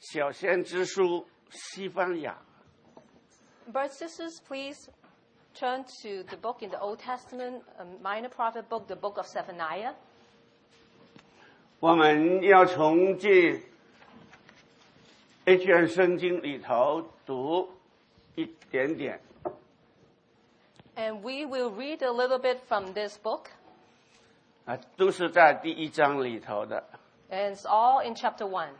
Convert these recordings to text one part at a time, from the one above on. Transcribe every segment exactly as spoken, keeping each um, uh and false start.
小先知书西番雅。 Brothers and sisters, please turn to the book in the Old Testament, a minor prophet book, the book of Zephaniah. 我们要从这一卷圣经里头读一点点。 And we will read a little bit from this book. 啊，都是在第一章里头的。 And it's all in chapter one.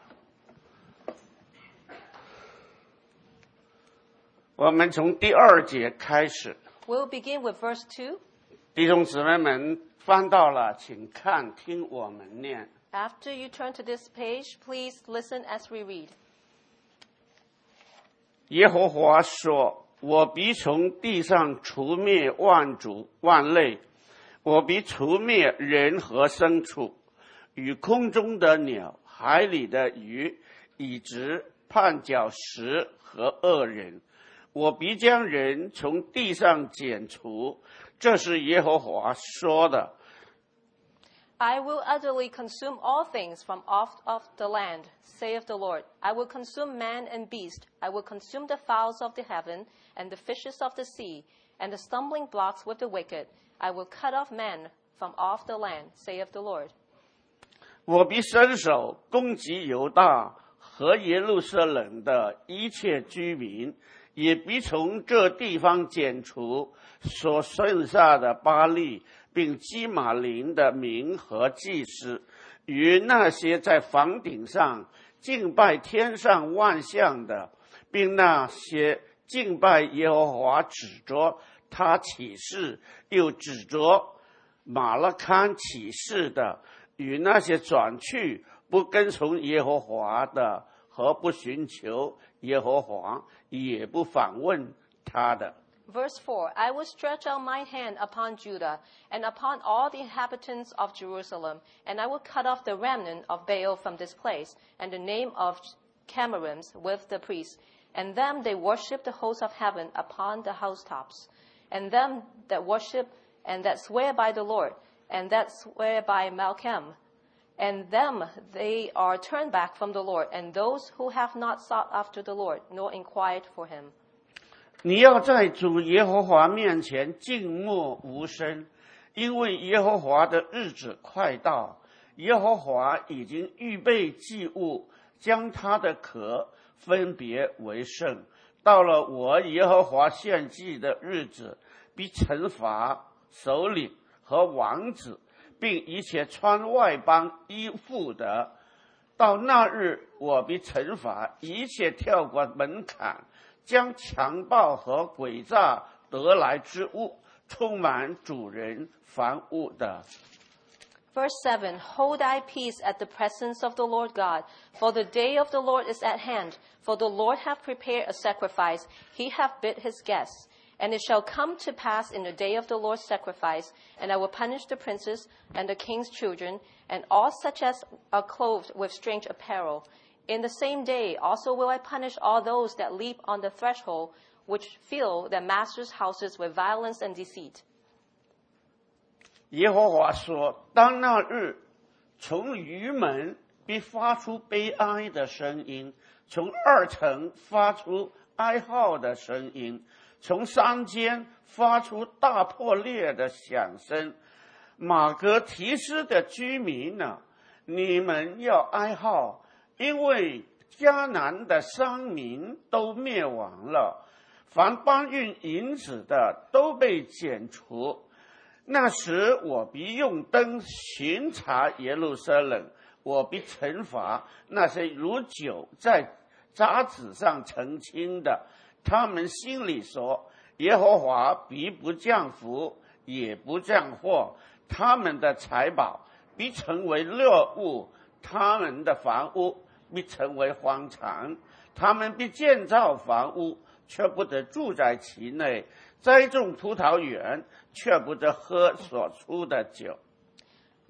我们从第二节开始。 We'll begin with verse two. 弟兄姊妹们翻到了，请看，听我们念。 After you turn to this page, please listen as we read. 耶和华说：“我必从地上除灭万族万类，我必除灭人和牲畜，与空中的鸟、海里的鱼，以及绊脚石和恶人。我必将人从地上剪除。”这是耶和华说的。 I will utterly consume all things from off of the land, saith the Lord. I will consume man and beast. I will consume the fowls of the heaven and the fishes of the sea, and the stumbling blocks with the wicked. I will cut off man from off the land, saith the Lord. 我必伸手攻击犹大和耶路撒冷的一切居民，也必从这地方剪除所剩下的巴力，并基马林的民和祭司，与那些在房顶上敬拜天上万象的，并那些敬拜耶和华指着他起誓又指着马勒堪起誓的，与那些转去不跟从耶和华的和不寻求耶和华也不访问他的。 Verse four, I will stretch out my hand upon Judah and upon all the inhabitants of Jerusalem, and I will cut off the remnant of Baal from this place, and the name of Chemarims with the priests, and them they worship the host of heaven upon the housetops, and them that worship and that swear by the Lord, and that swear by Malcham, and them they are turned back from the Lord, and those who have not sought after the Lord, nor inquired for him. 你要在主耶和华面前静默无声，因为耶和华的日子快到。耶和华已经预备祭物，将他的壳分别为圣。到了我耶和华献祭的日子，必惩罚首领和王子，并一切穿外邦衣服的。到那日，我必惩罚一切跳过门槛，将强暴和诡诈得来之物充满主人房屋的。 Verse seven, Hold thy peace at the presence of the Lord God, for the day of the Lord is at hand. For the Lord hath prepared a sacrifice, he hath bid his guests. And it shall come to pass in the day of the Lord's sacrifice, and I will punish the princes and the king's children, and all such as are clothed with strange apparel. In the same day also will I punish all those that leap on the threshold, which fill their masters' houses with violence and deceit. 耶和华说：当那日，从鱼门必发出悲哀的声音，从二层发出哀号的声音，从山间发出大破裂的响声。马格提斯的居民呢，你们要哀号，因为迦南的商民都灭亡了，凡搬运银子的都被剪除。那时我必用灯巡查耶路撒冷，我必惩罚那些如酒在渣子上澄清的。他们心里说：耶和华必不降福，也不降祸。他们的财宝必成为掠物，他们的房屋必成为荒场。他们必建造房屋，却不得住在其内；栽种葡萄园，却不得喝所出的酒。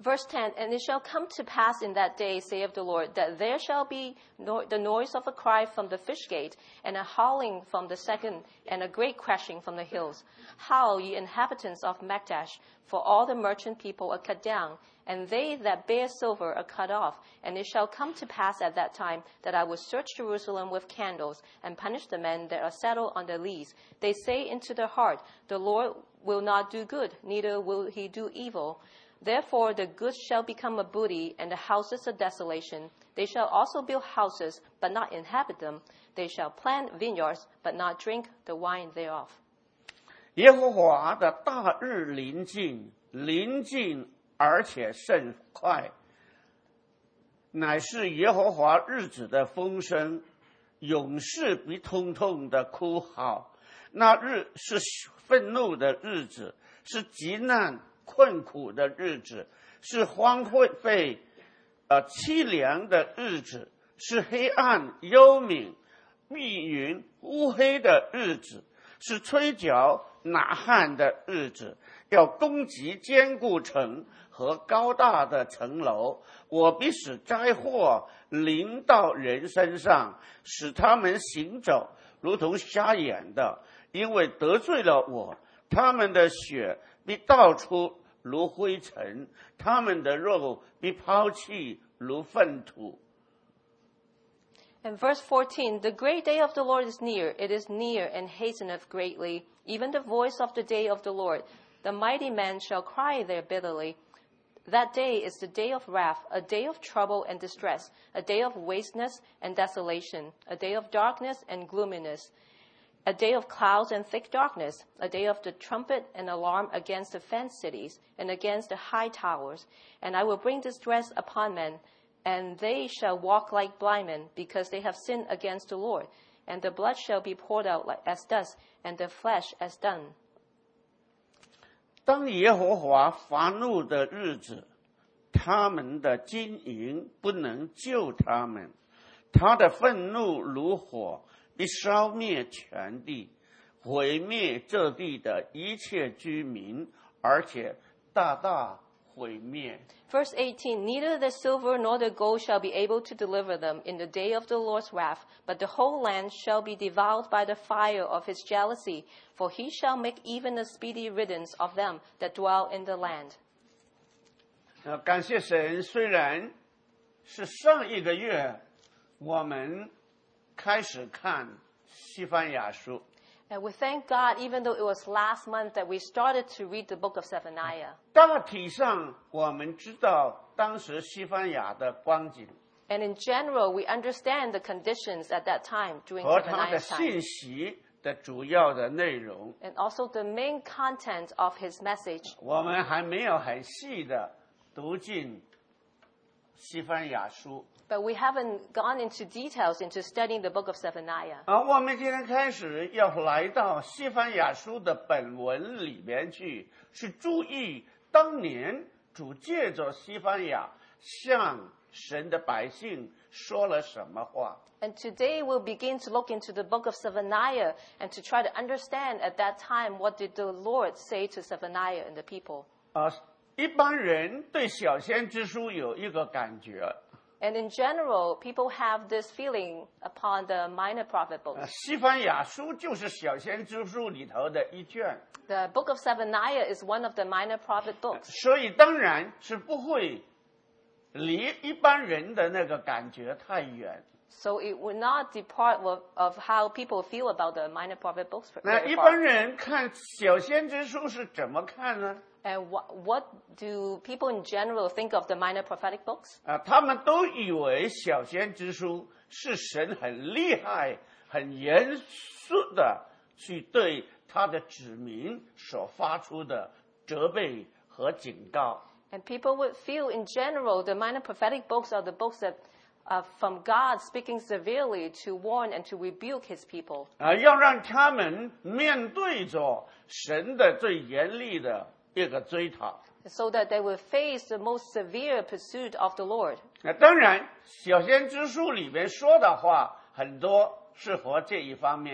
Verse ten, and it shall come to pass in that day, saith the Lord, that there shall be no, the noise of a cry from the fish gate, and a howling from the second, and a great crashing from the hills. Howl, ye inhabitants of Makdash, for all the merchant people are cut down, and they that bear silver are cut off. And it shall come to pass at that time that I will search Jerusalem with candles, and punish the men that are settled on the lees. They say into their heart, the Lord will not do good, neither will he do evil. Therefore the goods shall become a booty, and the houses a desolation. They shall also build houses, but not inhabit them. They shall plant vineyards, but not drink the wine thereof. 耶和华的大日临近，临近而且甚快，乃是耶和华日子的风声，勇士必痛痛的哭嚎。那日是愤怒的日子，是极难困苦的日子，是荒废呃凄凉的日子，是黑暗幽冥密云乌黑的日子，是吹角呐喊的日子，要攻击坚固城和高大的城楼。我必使灾祸临到人身上，使他们行走如同瞎眼的，因为得罪了我，他们的血必倒出如灰尘，他们的肉必抛弃如粪土。 And verse fourteen, the great day of the Lord is near, it is near and hasteneth greatly, even the voice of the day of the Lord. The mighty man shall cry there bitterly. That day is the day of wrath, a day of trouble and distress, a day of wasteness and desolation, a day of darkness and gloominess, a day of clouds and thick darkness, a day of the trumpet and alarm against the fenced cities and against the high towers. And I will bring distress upon men, and they shall walk like blind men, because they have sinned against the Lord. And the blood shall be poured out like as dust, and the flesh as dung. 当耶和华发怒的日子，他们的金银不能救他们，他的愤怒如火，必烧灭全地，毁灭这地的一切居民，而且大大毁灭。 Verse eighteen, neither the silver nor the gold shall be able to deliver them in the day of the Lord's wrath, but the whole land shall be devoured by the fire of his jealousy, for he shall make even a speedy riddance of them that dwell in the land. 呃，感谢神，虽然是上一个月我们开始看西番雅书。 And we thank God, even though it was last month that we started to read the book of Zephaniah. 大体上，我们知道当时西番雅的光景 And in general, we understand the conditions at that time during 和他的 Zephaniah's time. 信息的主要的内容， And also the main content of his message. 我们还没有很细的读进西番雅书。 But we haven't gone into details into studying the book of Zephaniah. 而我们今天开始要来到西番雅书的本文里面去，是注意当年主借着西番雅向神的百姓说了什么话。 And today we'll begin to look into the book of Zephaniah and to try to understand at that time what did the Lord say to Zephaniah and the people. 啊，一般人对小先知书有一个感觉。 And in general, people have this feeling upon the minor prophet 呃 books. 西番雅书就是小先知书里头的一卷， The book of Zephaniah is one of the minor prophet books. 所以当然是不会离一般人的那个感觉太远。 So it will not depart of, of how people feel about the minor prophet books. 那 very 一 far. 般人看小先知书是怎么看呢？ And what, what do people in general think of the minor prophetic books? 啊，他们都以为小先知书是神很厉害、很严肃的去对他的子民所发出的责备和警告。 And people would feel in general the minor prophetic books are the books that are from God speaking severely to warn and to rebuke his people. 啊，要让他们面对着神的最严厉的一个追讨。 So that they will face the most severe pursuit of the Lord. 那当然，小先知书里面说的话很多是和这一方面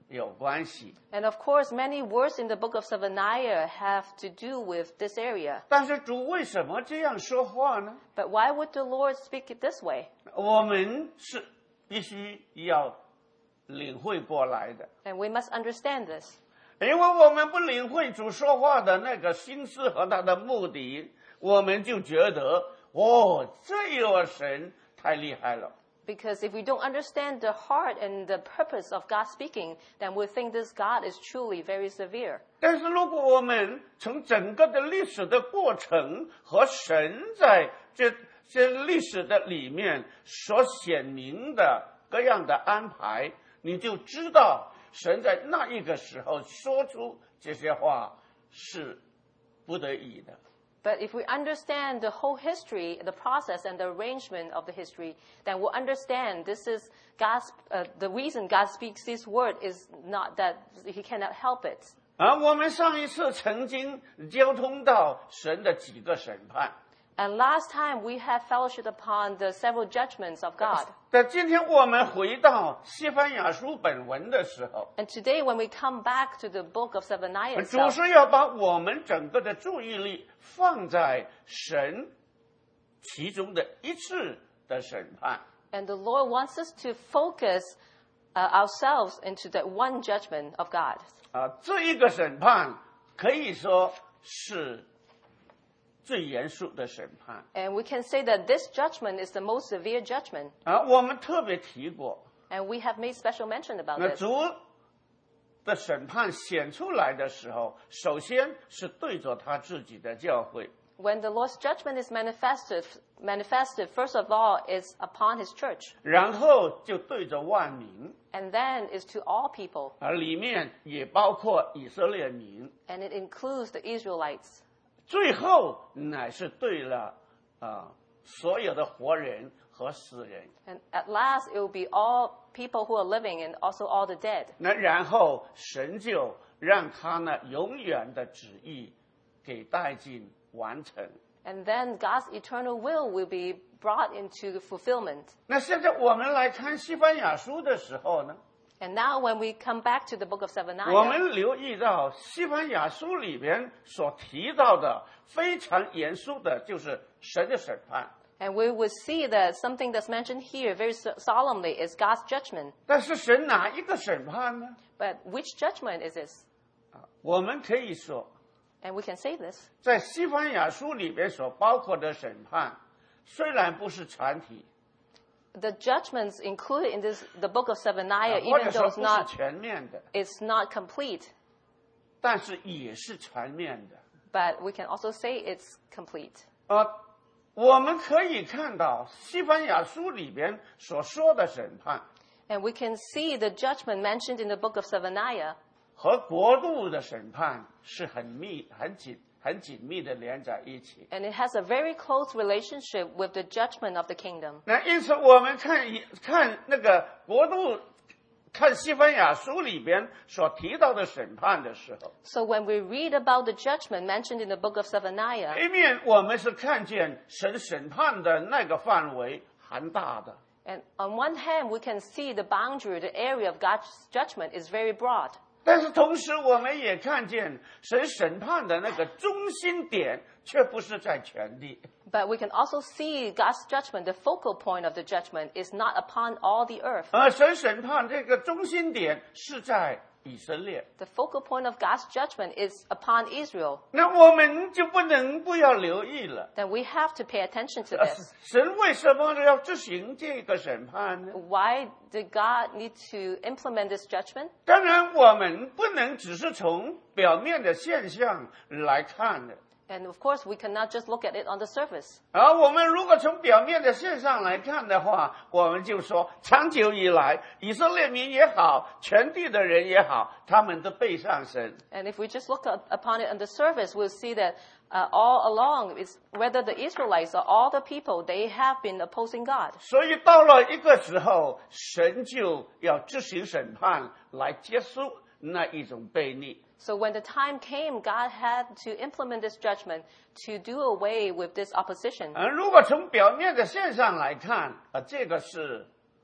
有关系。 And of course, many words in the book of Zephaniah have to do with this area. 但是主为什么这样说话呢？ But why would the Lord speak it this way? 我们是必须要领会过来的， And we must understand this. 因为我们不领会主说话的那个心思和他的目的，我们就觉得哦，这个神太厉害了。 Because if we don't understand the heart and the purpose of God speaking, then we'll think this God is truly very severe. 但是如果我们从整个的历史的过程和神在这这历史的里面所显明的各样的安排，你就知道神在那一个时候说出这些话是不得已的。 But if we understand the whole history, the process and the arrangement of the history, then we'll understand this is God's, uh, the reason God speaks this word is not that he cannot help it. 而我们上一次曾经交通到神的几个审判。 And last time we had fellowship upon the several judgments of God. 但今天我们回到西番雅书本文的时候， And today when we come back to the book of Zephaniah 主 itself, 是要把我们整个的注意力放在神其中的一次的审判。 and the Lord wants us to focus uh, ourselves into that one judgment of God. 啊，这一个审判可以说是最严肃的审判。 And we can say that this judgment is the most severe judgment. 啊，我们特别提过， And we have made special mention about 那 this. 主的审判显出来的时候，首先是对着他自己的教会。 When the Lord's judgment is manifested, manifested, first of all, is upon his church. 然后就对着万民， And then is to all people. 而里面也包括以色列民。 And it includes the Israelites. 最后乃是对了啊、所有的活人和死人。 And at last, it will be all people who are living and also all the dead. 那然后神就让他呢永远的旨意给带进完成。 And then God's eternal will will be brought into fulfillment. 那现在我们来看西番雅书的时候呢， And now when we come back to the book of 我 Zephaniah, 们留意到西番雅书里边所提到的非常严肃的，就是神的审判。 and we will see that something that's mentioned here very so- solemnly is God's judgment. 但是神哪一个审判呢？ But which judgment is this? 我们可以说， And we can say this. 在西番雅书里边所包括的审判，虽然不是全体， The judgments included in this, the book of Zephaniah, 或者 even 说 though it's 不是 not, 全面的， it's not complete, 但是也是全面的。 but we can also say it's complete. 呃，我们可以看到西番雅书里边所说的审判 And we can see the judgment mentioned in the book of Zephaniah 和国度的审判是很密、很紧、很紧密的连在一起。 and it has a very close relationship with the judgment of the kingdom. 那因此，我们看一看那个国度，看西番雅书里边所提到的审判的时候， So when we read about the judgment mentioned in the book of Zephaniah, 一面我们是看见神审判的那个范围很大的， and on one hand, we can see the boundary, the area of God's judgment is very broad. 但是同时我们也看见神审判的那个中心点却不是在全地。 But we can also see God's judgment, the focal point of the judgment, is not upon all the earth. 而神审判这个中心点是在以色列， The focal point of God's judgment is upon Israel. 那我们就不能不要留意了。 Then we have to pay attention to 呃 this. 神为什么要执行这个审判呢？ Why did God need to implement this judgment? 当然，我们不能只是从表面的现象来看的。 And of course, we cannot just look at it on the surface. 而我们如果从表面的现象来看的话，我们就说，长久以来，以色列民也好，全地的人也好，他们都背上神。 And if we just look up, upon it on the surface, we'll see that uh, all along, it's, whether the Israelites or all the people, they have been opposing God. 所以到了一个时候，神就要执行审判来结束那一种悖逆。 So when the time came, God had to implement this judgment to do away with this opposition. 而如果从表面的现象来看，啊，这个是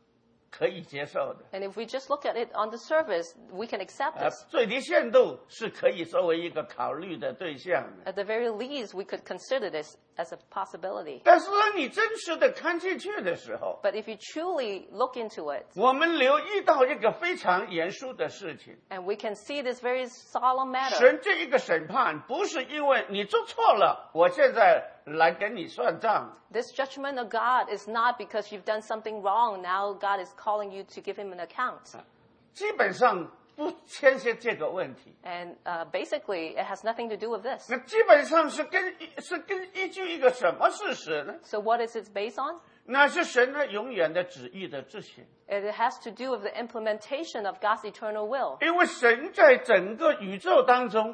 可以接受的。 And if we just look at it on the surface, we can accept 呃 this. 最低限度是可以作为一个考虑的对象的。 At the very least, we could consider this as a possibility. 但是当你真实的看进去的时候， But if you truly look into it, 我们留意到一个非常严肃的事情。 and we can see this very solemn matter, 神这一个审判不是因为你做错了，我现在来跟你算账。 this judgment of God is not because you've done something wrong. Now God is calling you to give him an account. 基本上不牵涉这个问题。 And uh, basically, it has nothing to do with this. 那基本上是跟是跟依据一个什么事实呢？ So what is it based on? 那是神的永远的旨意的执行。 It has to do with the implementation of God's eternal will. 因为神在整个宇宙当中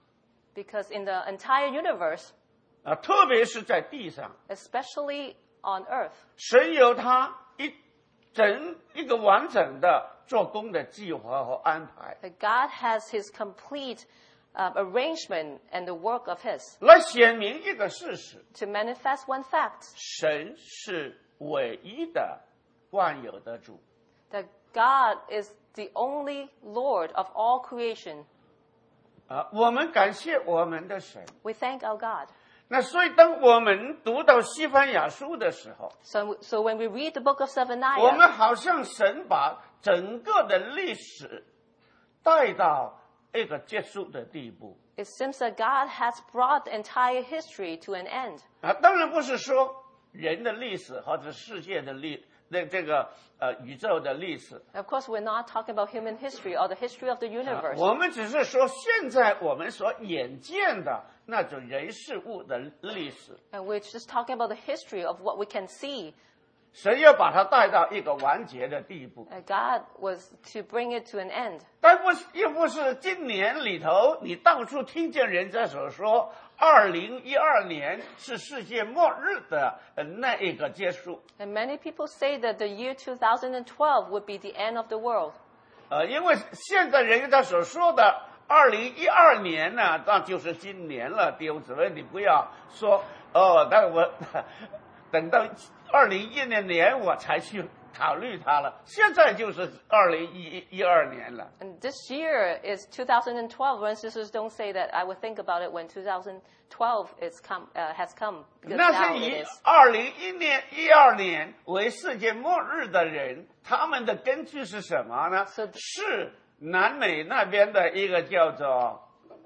Because in the entire universe, 啊，特别是在地上， especially on earth, 神有他一整一个完整的做工的计划和安排， that God has his complete uh, arrangement and the work of his 来显明一个事实： to manifest one fact, 神是唯一的万有的主。 that God is the only Lord of all creation. 啊，我们感谢我们的神。 We thank our God. 那所以，当我们读到西番雅书的时候， So, so when we read the book of 我们 Zephaniah, 好像神把整个的历史带到一个结束的地步。 it seems that God has brought the entire history to an end. 啊，当然不是说人的历史或者世界的历的这个呃宇宙的历史， Of course, we're not talking about human history or the history of the 啊 universe. 我们只是说现在我们所眼见的那种人事物的历史， And we're just talking about the history of what we can see. 神要把它带到一个完结的地步。 And God was to bring it to an end. 但不是，又不是今年里头，你到处听见人家所说，二零一二年是世界末日的呃那一个结束。 And many people say that the year two thousand twelve would be the end of the world. 呃，因为现在人家所说的二零一二年呢，那就是今年了。弟兄姊妹，你不要说哦，那我等到二零一零年我才去考虑它了。现在就是二零一一二年了。 And this year is two thousand twelve. When sisters don't say that, I would think about it when two thousand twelve is come, uh, has come. Because 那 now 是 it 以 is. 二零一年、一二年为世界末日的人，他们的根据是什么呢？ So the- 是南美那边的一个叫做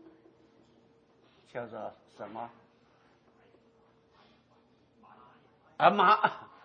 叫做什么？啊马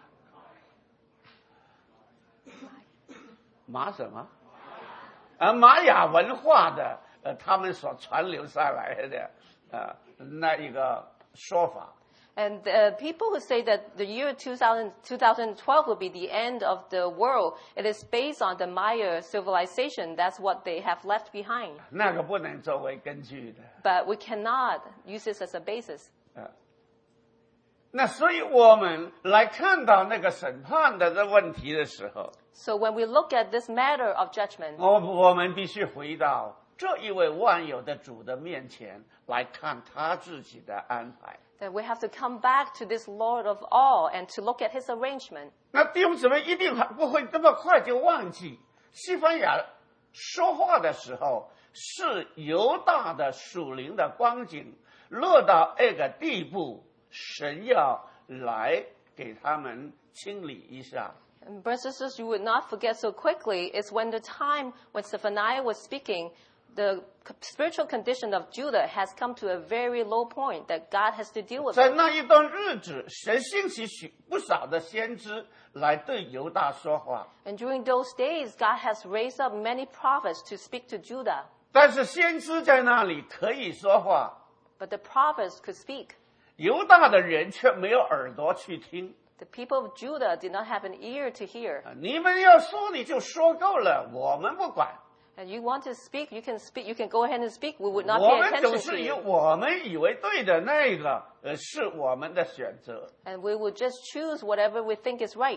马什么？啊，玛雅文化的呃，他们所传流下来的呃那一个说法。 And uh, people who say that the year two thousand, twenty twelve will be the end of the world, it is based on the Maya civilization. That's what they have left behind. 那个不能作为根据的。 But we cannot use this as a basis. 那所以我们来看到那个审判的这问题的时候， So when we look at this matter of judgment, 我我们必须回到这一位万有的主的面前来看他自己的安排。 then we have to come back to this Lord of all and to look at his arrangement. 那弟兄姊妹一定还不会这么快就忘记，西番雅说话的时候是犹大的属灵的光景落到那个地步，神要来给他们清理一下。 And brothers and sisters, you would not forget so quickly is when the time when Zephaniah was speaking, the spiritual condition of Judah has come to a very low point that God has to deal with 在 it. 那一段日子，神兴起许不少的先知来对犹大说话， And during those days, God has raised up many prophets to speak to Judah. 但是先知在那里可以说话， But the prophets could speak. 犹大的人却没有耳朵去听。 The people of Judah did not have an ear to hear. 你们要说你就说够了，我们不管。 And you want to speak, you can speak, you can go ahead and speak. We would not 我 pay 们总 attention 是 to 以 you. 我们以为对的那个，呃，是我们的选择。 And we would just choose whatever we think is right.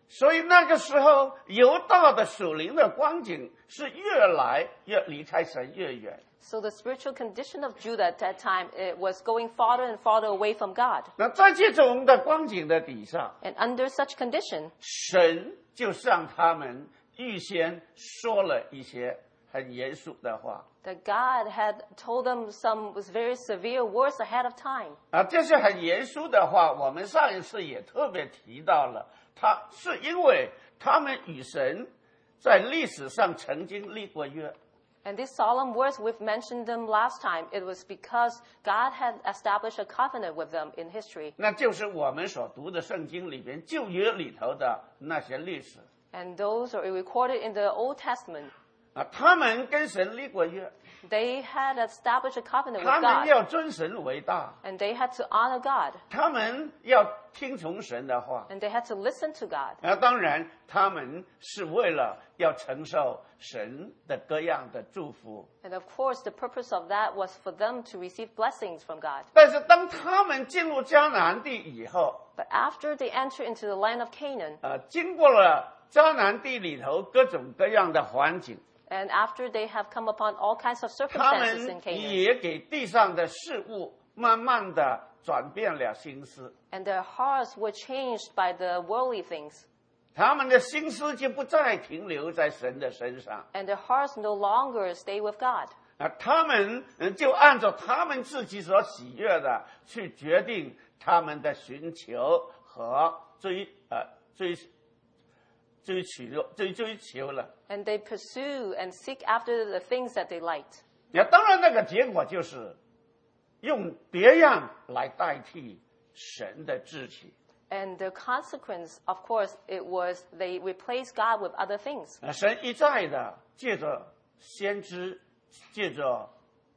所以那个时候犹大的属灵的光景是越来越离开神越远。 So the spiritual condition of Judah at that time, it was going farther and farther away from God. 那在这种的光景的底下， And under such condition, 神就向他们预先说了一些很严肃的话。 that God had told them some was very severe words ahead of time. 啊，这些很严肃的话，我们上一次也特别提到了，他是因为他们与神在历史上曾经立过约。 And these solemn words, we've mentioned them last time. It was because God had established a covenant with them in history. 那就是我们所读的圣经里边旧约里头的那些历史。 And those are recorded in the Old Testament. 啊，他们跟神立过约， They had established a covenant 他 with 们 God. 要尊神为大， And they had to honor God. 他们要听从神的话。 And they had to listen to God. 啊，当然，他们是为了要承受神的各样的祝福。 And of course, the purpose of that was for them to receive blessings from God. 但是当他们进入迦南地以后， But after they enter into the land of Canaan, 呃，经过了迦南地里头各种各样的环境， and after they have come upon all kinds of 他 circumstances in 们 Canaan, 也给地上的事物慢慢的转变了心思， and their hearts were changed by the worldly things, 他们的心思就不再停留在神的身上。 and their hearts no longer stay with God. 啊，他们嗯就按照他们自己所喜悦的去决定他们的寻求和追呃追追求追追求了。 And they pursue and seek after the things that they liked. 那当然，那个结果就是用别样来代替神的志气。 And the consequence, of course, it was they replaced God with other things. 啊，神一再的借着先知，借着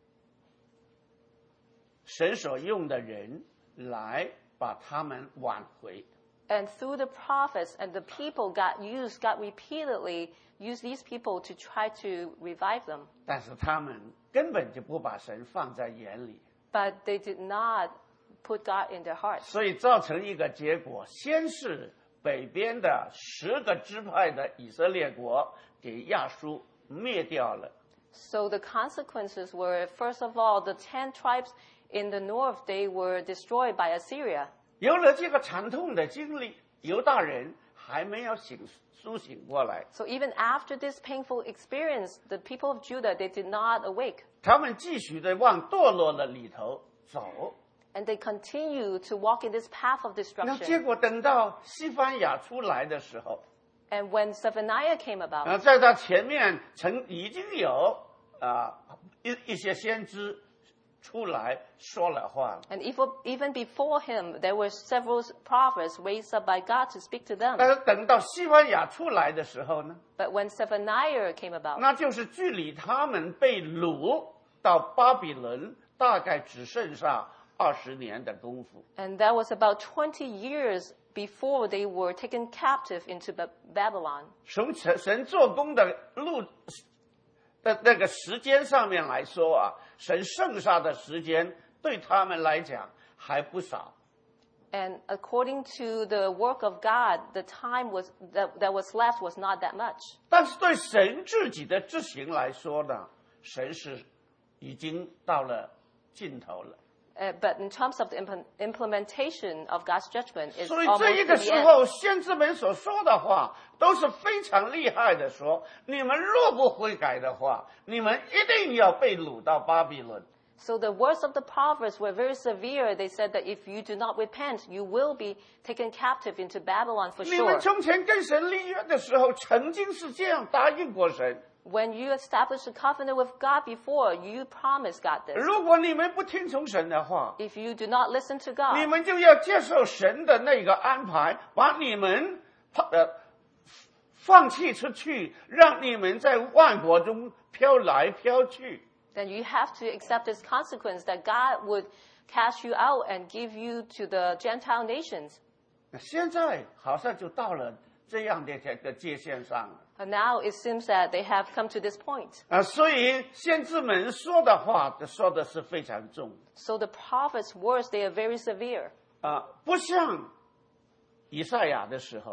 神所用的人来把他们挽回。 And through the prophets and the people God used, God repeatedly used these people to try to revive them. 但是他们根本就不把神放在眼里， But they did not put God in their hearts. 所以造成一个结果：先是北边的十个支派的以色列国给亚述灭掉了， So the consequences were, first of all, the ten tribes in the north, they were destroyed by Assyria. 有了这个惨痛的经历，犹大人还没有醒苏醒过来， So even after this painful experience, the people of Judah, they did not awake. 他们继续的往堕落的里头走。 And they continue to walk in this path of 那结 destruction. 果等到西番雅出来的时候， And when Zephaniah came about, 啊，在他前面曾已经有啊一一些先知出来说了话， and even, even before him, there were several prophets raised up by God to speak to them. 但是等到西番雅出来的时候呢， But when Zephaniah came about, 那就是距离他们被掳到巴比伦大概只剩下二十年的功夫。 and that was about twenty years before they were taken captive into Ba- Babylon. 从神神做工的路的那个时间上面来说啊，神剩下的时间对他们来讲还不少。 And according to the work of God, the time was that, that was left was not that much. 但是对神自己的执行来说呢，神是已经到了尽头了。 Uh, but in terms of the impl- implementation of God's judgment, it's 所以 almost 这一 to 个 the 时 end. 候，先知们所说的话都是非常厉害的说，你们若不悔改的话，你们一定要被掳到巴比伦。 So the words of the prophets were very severe. They said that if you do not repent, you will be taken captive into Babylon for 你们 sure. 从前跟神立约的时候，曾经是这样答应过神。 When you established a covenant with God before, you promised God this. 如果你们不听从神的话， If you do not listen to 你 God, 们就要接受神的那个安排，把你们呃放弃出去，让你们在万国中飘来飘去。 then you have to accept this consequence that God would cast you out and give you to the Gentile nations. 现在好像就到了这样的这个界限上了 And now it seems that they have come to this point. 啊，所以先知们说的话说的是非常重 So the prophets' words, they are very severe. 啊，不像以赛亚的时候，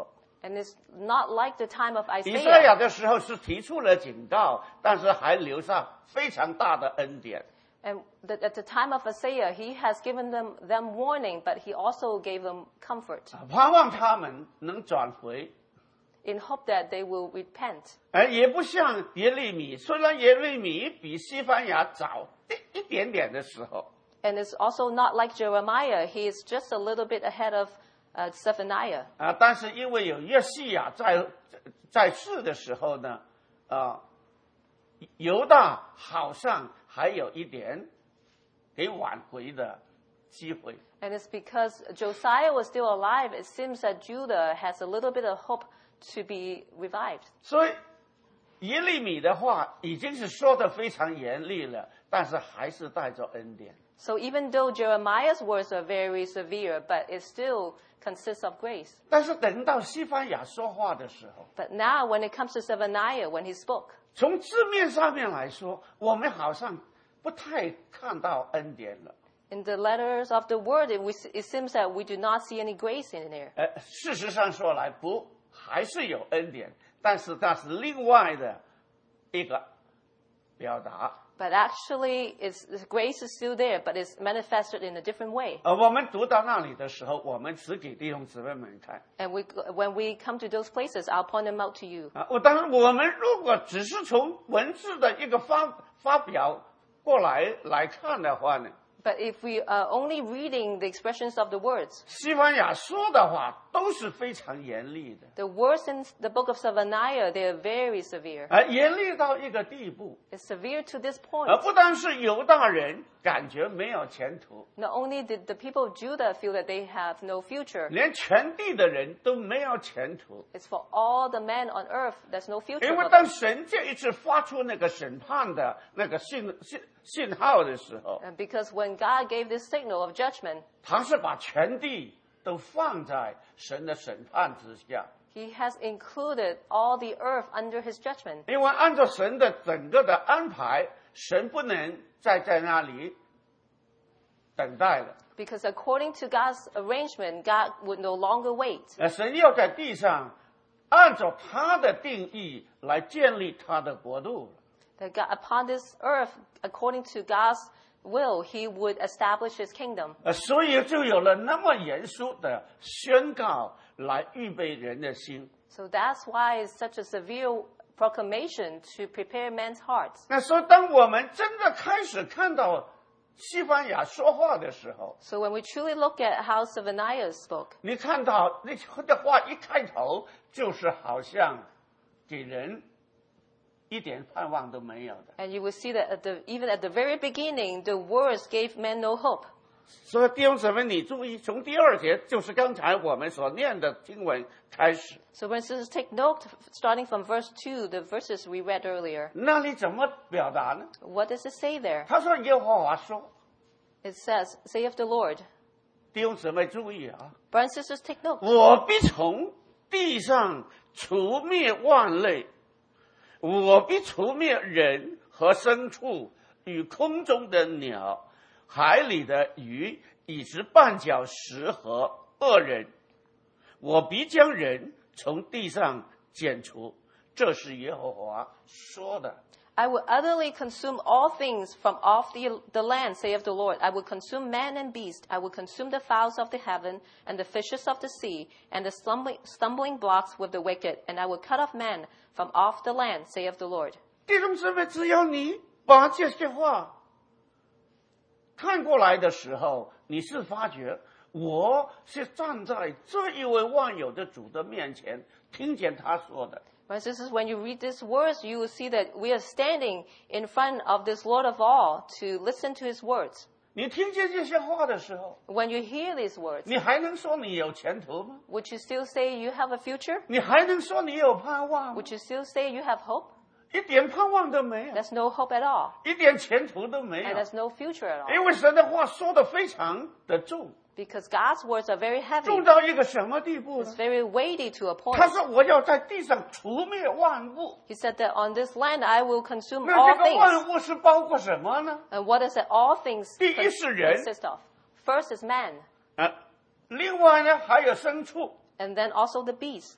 And it's not like the time of 以赛 Isaiah. 亚的时候是提出了警告，但是还留下非常大的恩典。 And the, at the time of Isaiah, he has given them, them warning, but he also gave them comfort 盼望他们能转回， in hope that they will repent. 而也不像耶利米，虽然耶利米比西番雅早一一点点的时候， And it's also not like Jeremiah. He is just a little bit ahead of uh, Zephaniah. 啊，但是因为有约西亚在在世的时候呢，啊，犹大好像还有一点给挽回的机会。 And it's because Josiah was still alive, it seems that Judah has a little bit of hope to be revived. 所以耶利米的话已经是说得非常严厉了，但是还是带着恩典。 So even though Jeremiah's words are very severe, but it still consists of grace. 但是等到西番雅说话的时候， But now when it comes to Zephaniah, when he spoke, 从字面上面来说，我们好像不太看到恩典了。 in the letters of the word, it, we, it seems that we do not see any grace in there. 呃，事实上说来不还是有恩典，但是那是另外的一个表达。 But actually, it's, the grace is still there, but it's manifested in a different way. 呃，我们读到那里的时候，我们只给弟兄姊妹们看 And we, when we come to those places, I'll point them out to you. 啊。我当然，我们如果只是从文字的一个发发表过来来看的话呢， But if we are only reading the expressions of the words, 西番雅说的话都是非常严厉的， the words in the book of Zephaniah, they are very severe. 而严厉到一个地步， It's severe to this 而 point. 不单是犹大人感觉没有前途， Not only did the people of Judah feel that they have no future, 连全地的人都没有前途。 it's for all the men on earth, there's no future 因为 for 当 them. 神这一次发出那个审判的那个信信信号的时候， And because when God gave this signal of judgment, 他是把全地都放在神的审判之下。 he has included all the earth under his judgment. 因为按照神的整个的安排，神不能再在那里等待了， Because according to God's arrangement, God would no longer wait. 呃，神要在地上按照他的定义来建立他的国度。 That God, upon this earth, according to God's will, he would establish his kingdom. 呃，所以就有了那么严肃的宣告来预备人的心。 So that's why it's such a severe proclamation to prepare men's hearts. 那所以，当我们真的开始看到西番雅说话的时候， So when we truly look at how Zephaniah spoke, 你看到那的话一开头就是好像给人一点盼望都没有的。 and you will see that at the, even at the very beginning, the words gave men no hope. 所以弟兄姊妹，你注意，从第二节就是刚才我们所念的经文开始， So when sisters take note, starting from verse two, the verses we read earlier, 那你怎么表达呢？ what does it say there? 他说耶和华说， It says, "Saith the Lord." 弟兄姊妹注意啊， Brothers and sisters, take note. 我必从地上除灭万类，我必除灭人和牲畜与空中的鸟。海里的鱼，以及绊脚石和恶人，我必将人从地上剪除。这是耶和华说的。 I will utterly consume all things from off the, the land, saith the Lord. I will consume man and beast. I will consume the fowls of the heaven and the fishes of the sea and the stumbling, stumbling blocks with the wicked. And I will cut off man from off the land, saith the Lord. 弟兄姊妹，只要你把这些话看过来的时候，你是发觉我是站在这一位万有的主的面前，听见他说的。 But this is when you read these words, you will see that we are standing in front of this Lord of all to listen to his words. 你听见这些话的时候， When you hear these words, 你还能说你有前途吗？ would you still say you have a future? 你还能说你有盼望吗？ Would you still say you have hope? 一点盼望都没有， There's no hope at all. 一点前途都没 And 有。 there's no future at all. 因为神的话说的非常的重， Because God's words are very heavy. 重到一个什么地步呢 It's？very weighty to a point. 他说我要在地上除灭万物。 He said that on this land I will consume 那 all 这个 things. 万物是包括什么呢？ And what does that all things 第一是人， consist of? First is man, 啊，另外呢还有牲畜， and then also the beast.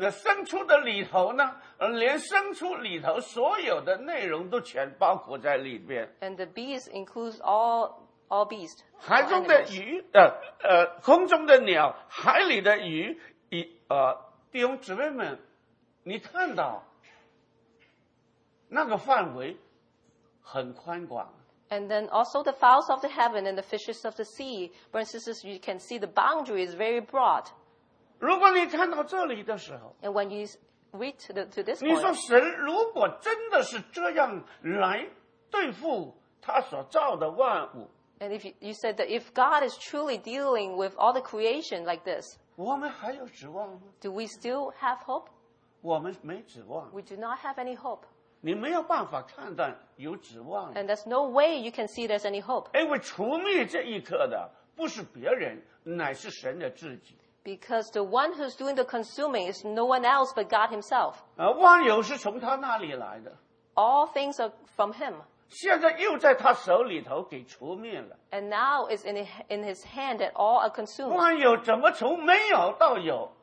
那牲畜的里头呢，呃连牲畜里头所有的内容都全包括在里边。 And the beast includes all all beasts. 海 all 中的 animals. 鱼，呃呃，空中的鸟，海里的鱼，一呃，弟兄姊妹们，你看到那个范围很宽广。 And then also the fowls of the heaven and the fishes of the sea. Brothers and sisters, you can see the boundary is very broad. 如果你看到这里的时候， And when you read to, the, to this 你说 point, 神如果真的是这样来对付他所造的万物， and if you, you said that if God is truly dealing with all the creation like this, 我们还有指望吗？ do we still have hope? 我们没指望， We do not have any hope. 你没有办法看到有指望， And there's no way you can see there's any hope. 因为除灭这一刻的不是别人，乃是神的自己。 Because the one who's doing the consuming is no one else but God himself. 呃，万有是从他那里来的， All things are from him. 现在又在他手里头给除灭了。 And now it's in, in his hand that all are consumed. 万有怎么从没有到有，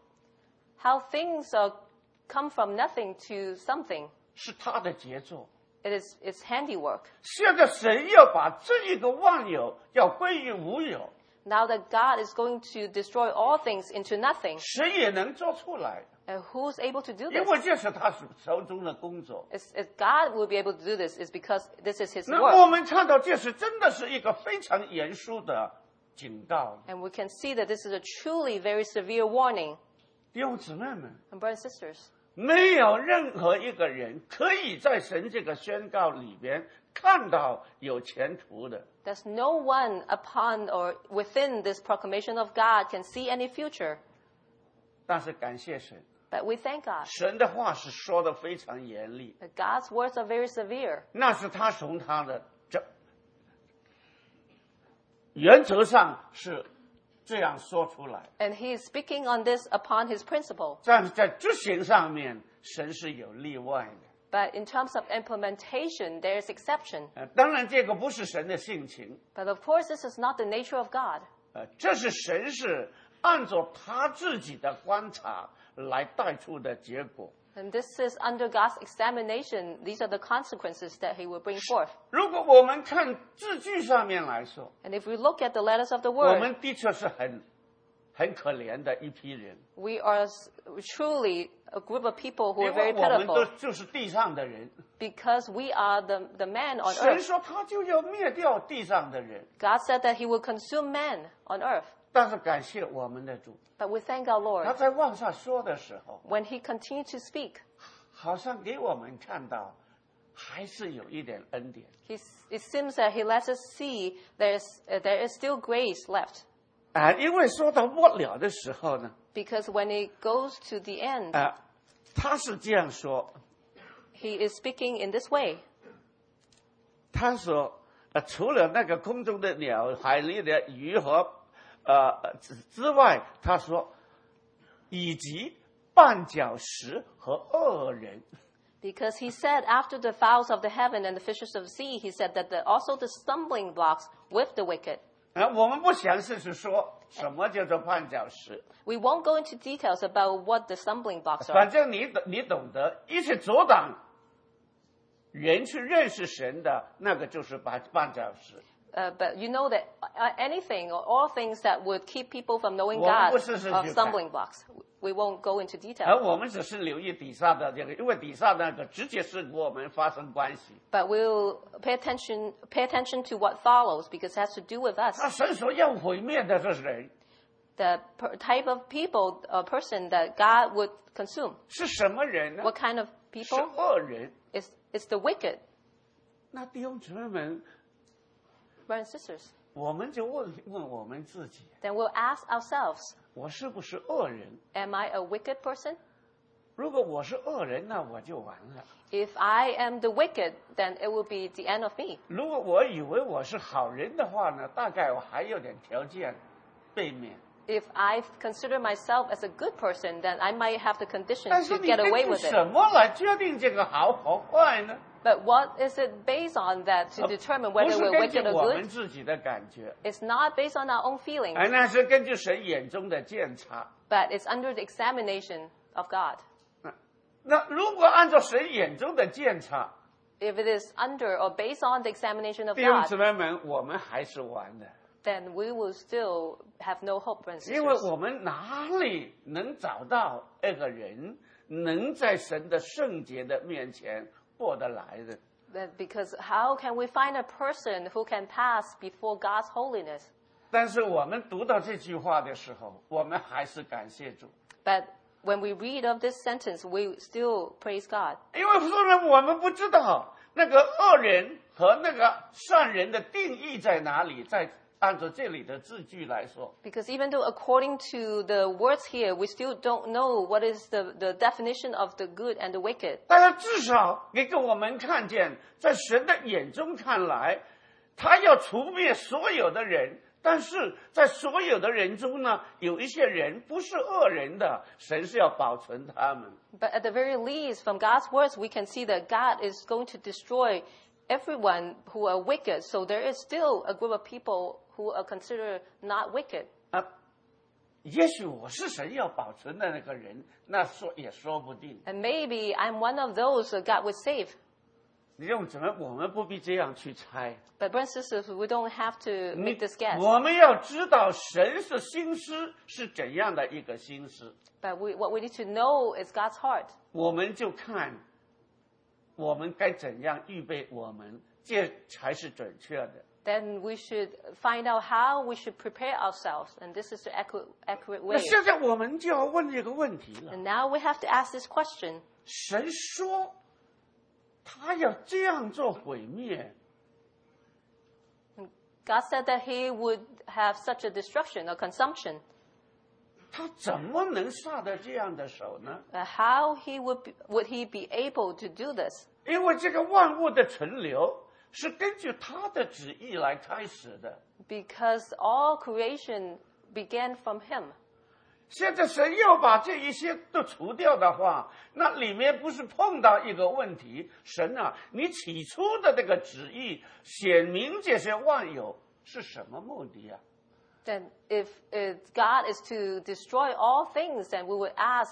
How things are come from nothing to something. 是他的杰作。 It is it's handiwork. 现在神要把这一个万有要归于无有， Now that God is going to destroy all things into nothing, 谁也能做出来， and who's able to do 因 this? 为这是他手中的工作。 It's, if God will be able to do this, is because this is His 那我 work. 们看到这是真的是一个非常严肃的警告。 And we can see that this is a truly very severe warning. 弟兄姊妹们， And brothers and sisters, 没有任何一个人可以在神这个宣告里边看到有前途的。 there's no one upon or within this proclamation of God can see any future. 但是感谢神， But we thank God 神的话是说的非常严厉， that God's words are very severe. 那是他从他的这原则上是这样说出来， And He is speaking on this upon His principle. 但是在执行上面，神是有例外的。 But in terms of implementation, there is exception. 呃，当然这个不是神的性情， But of course, this is not the nature of God. 呃，这是神是按照他自己的观察来带出的结果。 And this is under God's examination. These are the consequences that He will bring forth. 如果我们看字句上面来说， And if we look at the letters of the 我 word, 们的确是很很可怜的一批人， we are s- truly a group of people who 因 are 为 very 我们都 pitiful 就是地上的人。 because we are the, the man on 神 earth. 说他就要灭掉地上的人， God said that He will consume man on earth. 但是感谢我们的主， But we thank our 他 Lord. 在往下说的时候， When He continued to speak, 好像给我们看到还是有一点恩典。 he, s- it seems that He lets us see there's, uh, there is still grace left. 啊，因为说到末了的时候呢， Because when it goes to the end, 啊，他是这样说， He is speaking in this way. 他说，呃，除了那个空中的鸟、海里的鱼和呃之之外，他说，以及绊脚石和恶人。 Because He said, after the fowls of the heaven and the fishes of the sea, He said that the, also the stumbling blocks with the wicked. 啊，我们不详细是说什么叫做绊脚石， We won't go into details about what the stumbling blocks 反 are. 正你懂你懂得，一切阻挡人去认识神的那个就是绊绊脚石。 Uh, but you know that uh, anything or all things that would keep people from knowing 我们 God 不是是 are 去看。 stumbling blocks. We won't go into 而 detail. 我们只是留意底下的这个，因为底下那个直接是跟我们发生关系。 But we'll pay attention, pay attention to what follows because it has to do with us. 他神所要毁灭的这人 The per- type of people, a person that God would consume. 是什么人呢？ What kind of 是 people? 恶人。 It's, it's the wicked, 那弟兄姊妹们， brothers and sisters. 我们就问问我们自己： Then we'll ask ourselves, 我是不是恶人？ am I a wicked person? 如果我是恶人，那我就完了。 If I am the wicked, then it will be the end of me. 如果我以为我是好人的话呢，大概我还有点条件避免。 If I consider myself as a good person, then I might have the condition 但是 to 你 get 根 away 据 with it. 什么来决定这个好和坏呢？ But what is it based on that to determine 不 whether 是 we're 根据 wicked or 我们 good? 自己的感觉， It's not based on our own feelings, 哎，那是根据神眼中的鉴察。 but it's under the examination of God. 那如果按照神眼中的鉴察， if it is under or based on the examination of 弟兄 God, 姊妹们，我们还是完的， then we will still have no hope, brothers and 因为 sisters. 我们哪里能找到那个人能在神的圣洁的面前过得来的？ That because how can we find a person who can pass before God's holiness? 但是我们读到这句话的时候，我们还是感谢主， But when we read of this sentence, we still praise God. 因为虽然我们不知道那个恶人和那个善人的定义在哪里，在按照这里的字句来说， Because even though according to the words here, we still don't know what is the, the definition of the good and the wicked. 但是至少给我们看见，在神的眼中看来，他要除灭所有的人，但是在所有的人中呢，有一些人不是恶人的，神是要保存他们。 But at the very least, from God's words, we can see that God is going to destroy everyone who are wicked. So there is still a group of people who are considered not wicked. 啊，也许我是神要保存的那个人，那说也说不定。 And maybe I'm one of those that God would save. 你用怎么？我们不必这样去猜。 But brothers and sisters, we don't have to make this guess. 我们要知道神是心思是怎样的一个心思， But we, what we need to know is God's heart. 我们就看我们该怎样预备我们，这才是准确的。 Then we should find out how we should prepare ourselves. And this is the accurate, accurate 那 way. 现在我们就要问这个问题了： And now we have to ask this question. 神说他要这样做毁灭， God said that he would have such a destruction or consumption. 他怎么能下得这样的手呢？ Uh, how he would be, would he be able to do this? 因为这个万物的存留是根据他的旨意来开始的。 Because all creation began from him. 现在神要把这一些都除掉的话，那里面不是碰到一个问题：神啊，你起初的那个旨意显明这些万有是什么目的啊？ Then if, if God is to destroy all things, then we would ask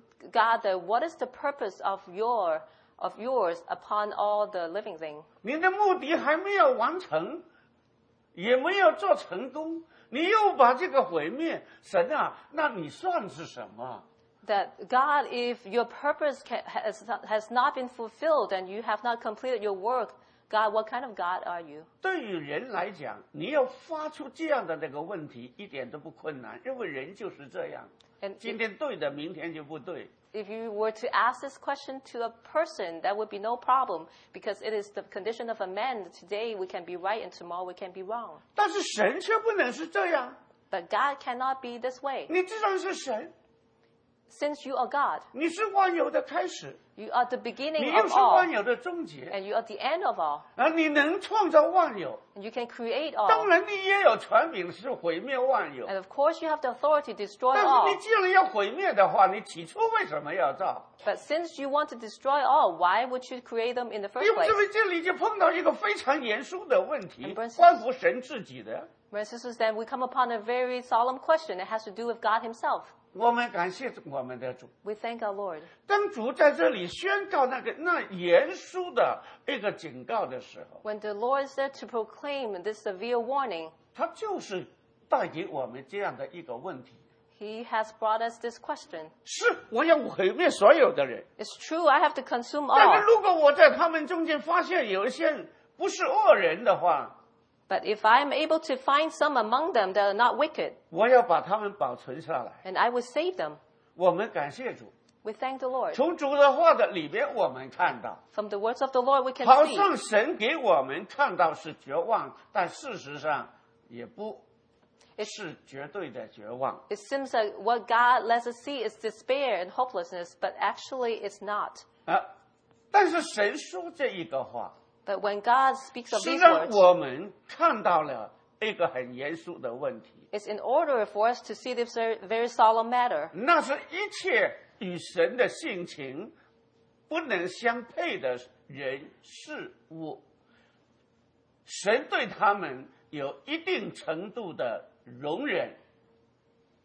God that what is the purpose of your of yours upon all the living thing? 你的目的还没有完成，也没有做成功，你又把这个毁灭，神啊，那你算是什么？ That God, if your purpose ca- has, has not been fulfilled and you have not completed your work, God, what kind of God are you? 对于人来讲，你要发出这样的那个问题一点都不困难，因为人就是这样， And 今 if, 天对的，明天就不对。 if you were to ask this question to a person, that would be no problem because it is the condition of a man. Today we can be right and tomorrow we can be wrong. 但是神却不能是这样， But God cannot be this way. 你既然是神， Since you are God, 你是万有的开始， you are the 你 beginning 又 of 是万 all, 有的终结， and you are the end of all. 啊，你能创造万有， And you can create 当 all. 然你也有权柄是毁灭万有。 And of course you have the authority to destroy 但是 all. 你既然要毁灭的话，你起初为什么要造？ But since you want to destroy all, why would you create them in the 因 first 为 place? 这里就碰到一个非常严肃的问题 And brothers， 关乎神自己的。 Brothers and sisters, then we come upon a very solemn question. It has to do with God himself. 我们感谢我们的主。 We thank our Lord. 当主在这里宣告那个那严肃的一个警告的时候， When the Lord is there to proclaim this severe warning, 他就是带给我们这样的一个问题： he has brought us this question. 是我要毁灭所有的人， It's true, I have to consume 但 all. 是如果我在他们中间发现有一些不是恶人的话， But if I am able to find some among them that are not wicked, 我要把他们保存下来。 and I will save them. 我们感谢主， We thank the Lord. 从主的话的里边，我们看到， From the words of the Lord, we can 好 see 像神给我们看到是绝望，但事实上也不是绝对的绝望。 it seems like what God lets us see is despair and hopelessness, but actually it's not. 啊，但是神说这一个话， But when God speaks of 是 these 让 words, 我们看到了一个很严肃的问题， it's in order for us to see this very, very solemn matter. 那是一切与神的性情不能相配的人事物，神对他们有一定程度的容忍，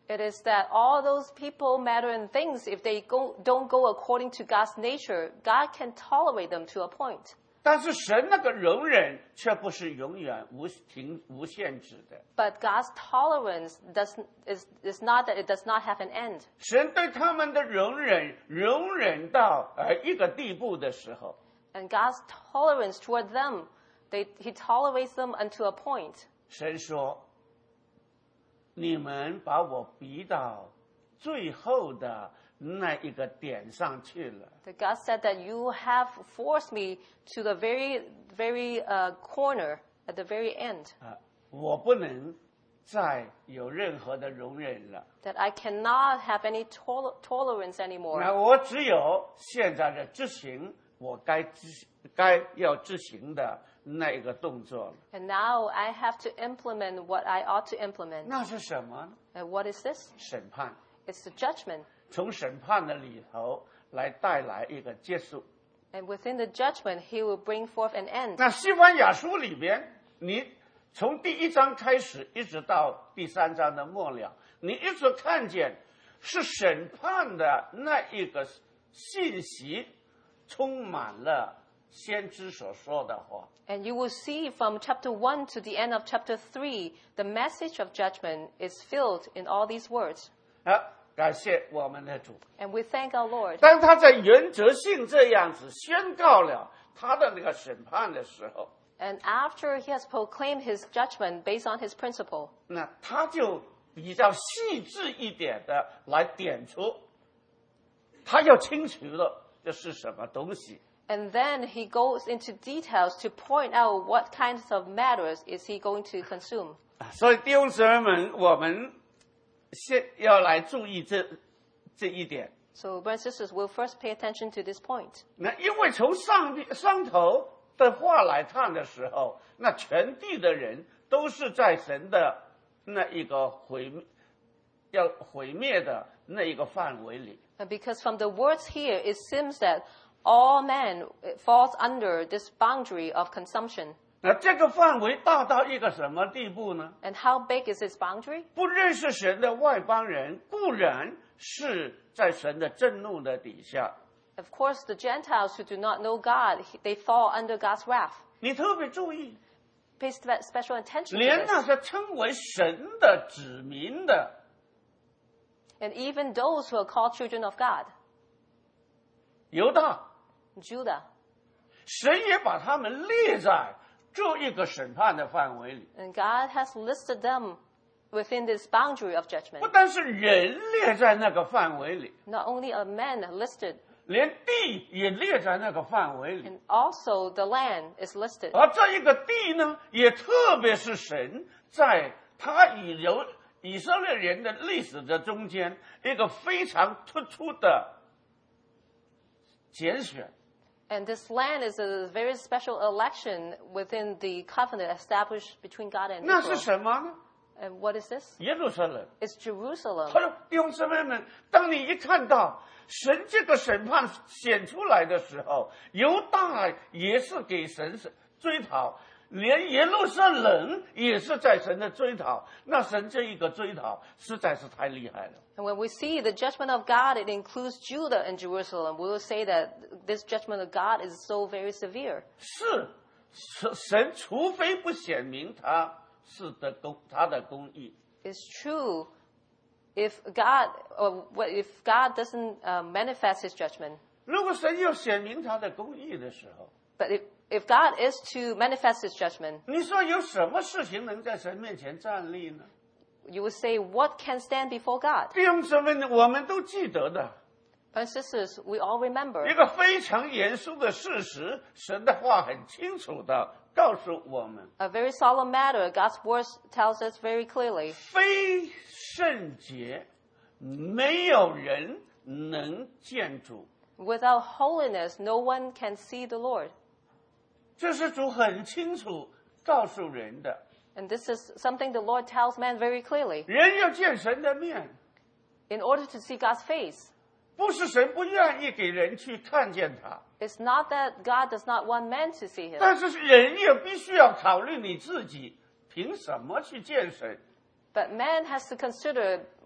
It is that all those people, matter, and things, if they go, don't go according to God's nature, God can tolerate them to a point. 但是神那个容忍却不是永远无停无限制的。 But God's tolerance does, is, is not that it does not have an end. 神对他们的容忍，容忍到呃一个地步的时候， And God's tolerance toward them, they, He tolerates them unto a point. 神说：“你们把我逼到最后的那一个点上去了。” That God said that you have forced me to the very, very uh, corner at the very end. 啊，我不能再有任何的容忍了。 That I cannot have any tol- tolerance 那 anymore. 我只有现在的执行我该执该要执行的那一个动作了。 And now I have to implement what I ought to implement. 那是什么呢？ And what is this? 审判， It's the judgment. 从审判的里头来带来一个结束。 And within the judgment, He will bring forth an end. 那西番雅书里边，你从第一章开始一直到第三章的末了，你一直看见是审判的那一个信息充满了先知所说的话。 And you will see from chapter one to the end of chapter three, the message of judgment is filled in all these words. 啊，感谢我们的主。 And we thank our Lord. 当他在原则性这样子宣告了他的那个审判的时候， And after he has proclaimed his judgment based on his principle, 那他就比较细致一点的来点出，他要清楚的这是什么东西。 and then he goes into details to point out what kinds of matters is he going to consume. 所以弟兄姊妹们，我们先要来注意这这一点。 So brothers and sisters, we'll first pay attention to this point. 那因为从上帝上头的话来看的时候，那全地的人都是在神的那一个毁灭要毁灭的那一个范围里。 And because from the words here, it seems that all men falls under this boundary of consumption. 那这个范围大到一个什么地步呢？ And how big is this boundary? 不认识神的外邦人固然是在神的震怒的底下， Of course, the Gentiles who do not know God, they fall under God's wrath. 你特别注意， Pay spe- special attention 连 to 那 this. 些称为神的子民的， And even those who are called children of God, 犹大， Judah, 神也把他们列在这一个审判的范围里。 and God has listed them within this boundary of 不 judgment. 但是人列在那个范围里， Not only are men listed, 连地也列在那个范围里。 and also the land is listed. 而这一个地呢，也特别是神在他以犹以色列人的历史的中间一个非常突出的拣选。 And this land is a very special election within the covenant established between God and 那是 Israel. 什么呢？ And what is this? 耶路撒冷。 It's Jerusalem. 还有弟兄姊妹们，当你一看到神这个审判显出来的时候，犹大也是给神追讨，连耶路撒冷也是在神的追讨。那神这一个追讨实在是太厉害了。 And when we see the judgment of God, it includes Judah and Jerusalem. We will say that this judgment of God is so very severe. 是，是神除非不显明他是的公他的公义， It's true if God, or what- if God doesn't uh, manifest His judgment. 如果神要显明他的公义的时候， But if, if God is to manifest His judgment, 你说有什么事情能在神面前站立呢？ you would say, what can stand before God? 弟兄姊妹，我们都记得的。 And sisters, we all remember 一个非常严肃的事实，神的话很清楚的告诉我们： a very solemn matter. God's word tells us very clearly. 非圣洁，没有人能见主。 Without holiness, no one can see the Lord. 这是主很清楚告诉人的。 And this is something the Lord tells man very clearly. 人要见神的面， In order to see God's face, 不是神不愿意给人去看见他， it's not that God does not want man to see Him. 但是人也必须要考虑你自己，凭什么去见神？ But man has to consider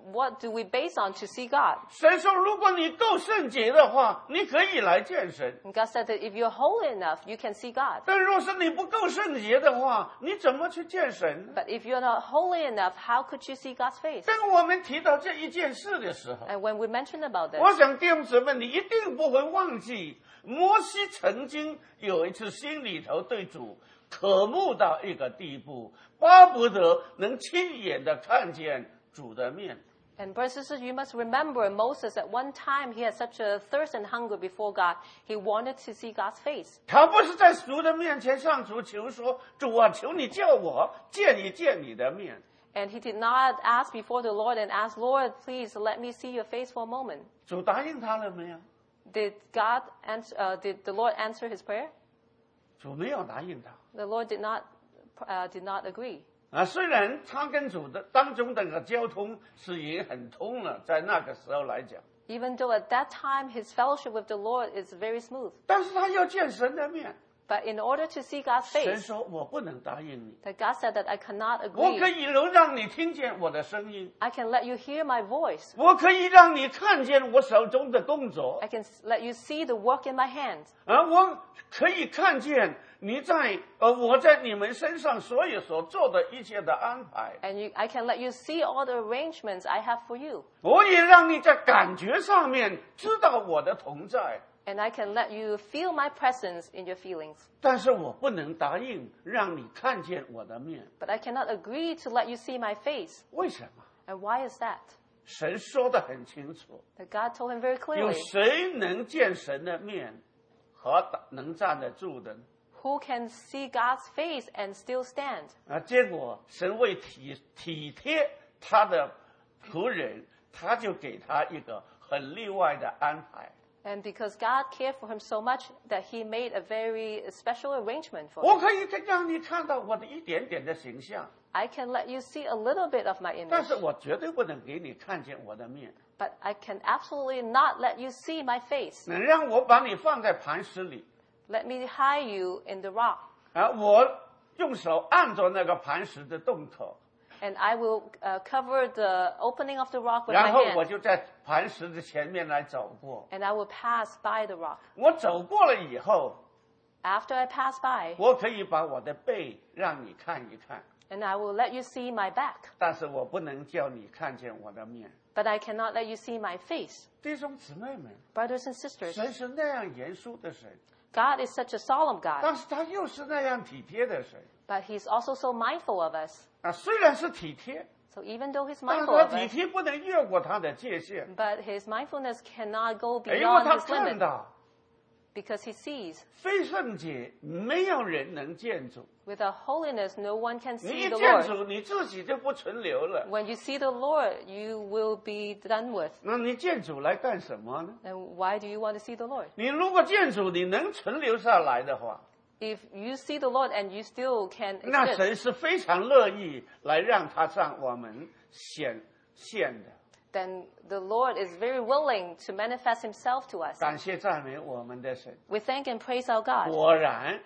what do we base on to see God? 神说，如果你够圣洁的话，你可以来见神。 And God said that if you're holy enough, you can see God. 但若是你不够圣洁的话，你怎么去见神呢？ But if you're not holy enough, how could you see God's face? 当我们提到这一件事的时候， And when we mention about this, 我想弟兄姊妹，你一定不会忘记，摩西曾经有一次心里头对主渴慕到一个地步，巴不得能亲眼的看见主的面。 and brothers and sisters, you must remember Moses at one time, he had such a thirst and hunger before God. He wanted to see God's face. 他不是在主的面前向主求说：“主啊，求你叫我见一见你的面。” And he did not ask before the Lord and ask, Lord, please let me see your face for a moment. 主答应他了没有？ Did God answer, uh, did the Lord answer his prayer? 主没有答应他。 The Lord did not, uh, did not agree. 啊，虽然他跟主的当中的那个交通是也很通了，在那个时候来讲， Even though at that time his fellowship with the Lord is very smooth. 但是他要见神的面。 But in order to see God's 神 face, 说：“我不能答应你， that God said that I cannot 我可 agree. 以能让你听见我的声音， I can let you hear my voice. 我可以让你看见我手中的工作， I can s- let you see the work in my hands. 啊，我可以看见你在呃我在你们身上所有所做的一切的安排， And you, I can let you see all the arrangements I have for you. 我也让你在感觉上面知道我的同在。” And I can let you feel my presence in your feelings. 但是我不能答应让你看见我的面， But I cannot agree to let you see my face. 为什么？ And why is that? 神说得很清楚， That God told him very 有 clearly, 谁能见神的面和能站得住的呢？ who can see God's face and still stand? 啊，结果神为体体贴他的仆人，他就给他一个很例外的安排。 And because God cared for him so much that he made a very special arrangement for 我 him. 可以让你看到我的一点点的形象， I can let you see a little bit of my 但 image. 是我绝对不能给你看见我的面。 But I can absolutely not let you see my face. 能让我把你放在磐石里， Let me hide you in the rock. 啊，我用手按着那个磐石的洞口。 And I will uh, cover the opening of the rock with 然 my 后我 hand. 就在磐石的前面来走过。 And I will pass by the rock. 我走过了以后， After I pass by, 我可以把我的背让你看一看， and I will let you see my back. 但是我不能叫你看见我的面。 But I cannot let you see my face. 弟兄姊妹们， Brothers and sisters, 神是那样严肃的神， God is such a solemn God, 但是他又是那样体贴的神。 but he's also so mindful of us. 啊，虽然是体贴， So even though he's 但是 mindful 他 of 体 us, 贴不能越过他的界限， but his mindfulness cannot go 因为 beyond 他 his 看 limit 到 because he sees. 非圣洁没有人能见主。 Without holiness, no one can 你 see 一 the 见 Lord. 主，你自己就不存留了。 When you see the Lord, you will be done with. 那你见主来干什么呢？ And why do you want to see the Lord? 你如果见主，你能存留下来的话， If you see the Lord and you still can 那 exist, 神是非常乐意来让他向我们显现的。 then the Lord is very willing to manifest himself to us. 感谢赞美我们的神。 We thank and praise our God. 果然，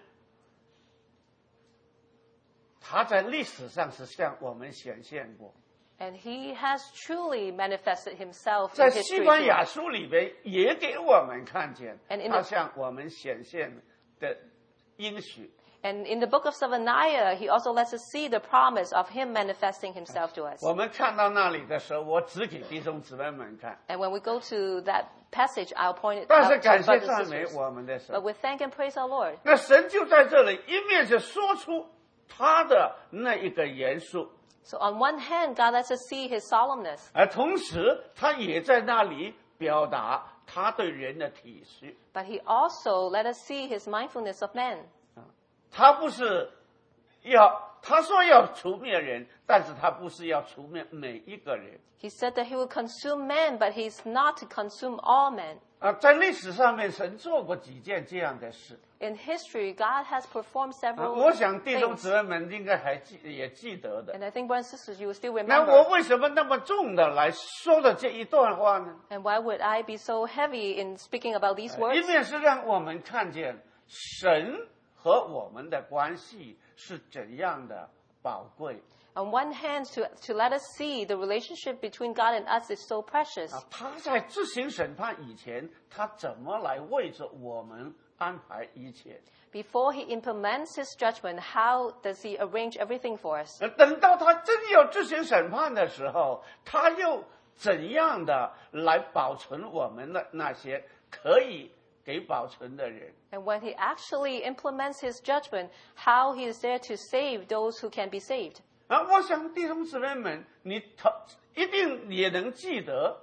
他在历史上是向我们显现过， And he has truly manifested himself 在 in 西 history 班 to 牙 us. 书里边也给我们看见 And in 他 the- 向我们显现的应许。 And in the book of Zephaniah, he also lets us see the promise of him manifesting himself to us. 我们看到那里的时候，我只给弟兄姊妹们看。 And when we go to that passage, I'll point it 但 out 是 to 感 our 谢 brothers 赞 and 美 sisters. 我们的 But 神， we thank and praise our Lord. 那神就在这里，一面是说出他的那一个严肃， So on one hand, God lets us see his solemnness. 而同时他也在那里表达他对人的体恤。 But he also let us see his mindfulness of man. 他不是要他说要除灭人，但是他不是要除灭每一个人。 He said that he will consume men, but he's not to consume all men. 啊，在历史上面，神做过几件这样的事。 In history, God has performed 啊， several 我想弟兄 things. 姊妹们应该还记也记得的。 And I think, brothers and sisters, you will still 那我 remember. 为什么那么重的来说的这一段话呢？ And why would I be so heavy in speaking about these 一 words? 面是让我们看见神和我们的关系是怎样的宝贵， On one hand, to, to let us see the relationship between God and us is so precious. 啊，他在执行审判以前，他怎么来为着我们安排一切？ Before he implements his judgment, how does he arrange everything for us? 呃等到他真要执行审判的时候，他又怎样的来保存我们的那些可以给保存的人？ And when he actually implements his judgment, how he is there to save those who can be saved. 啊，我想弟兄姊妹们，你头一定也能记得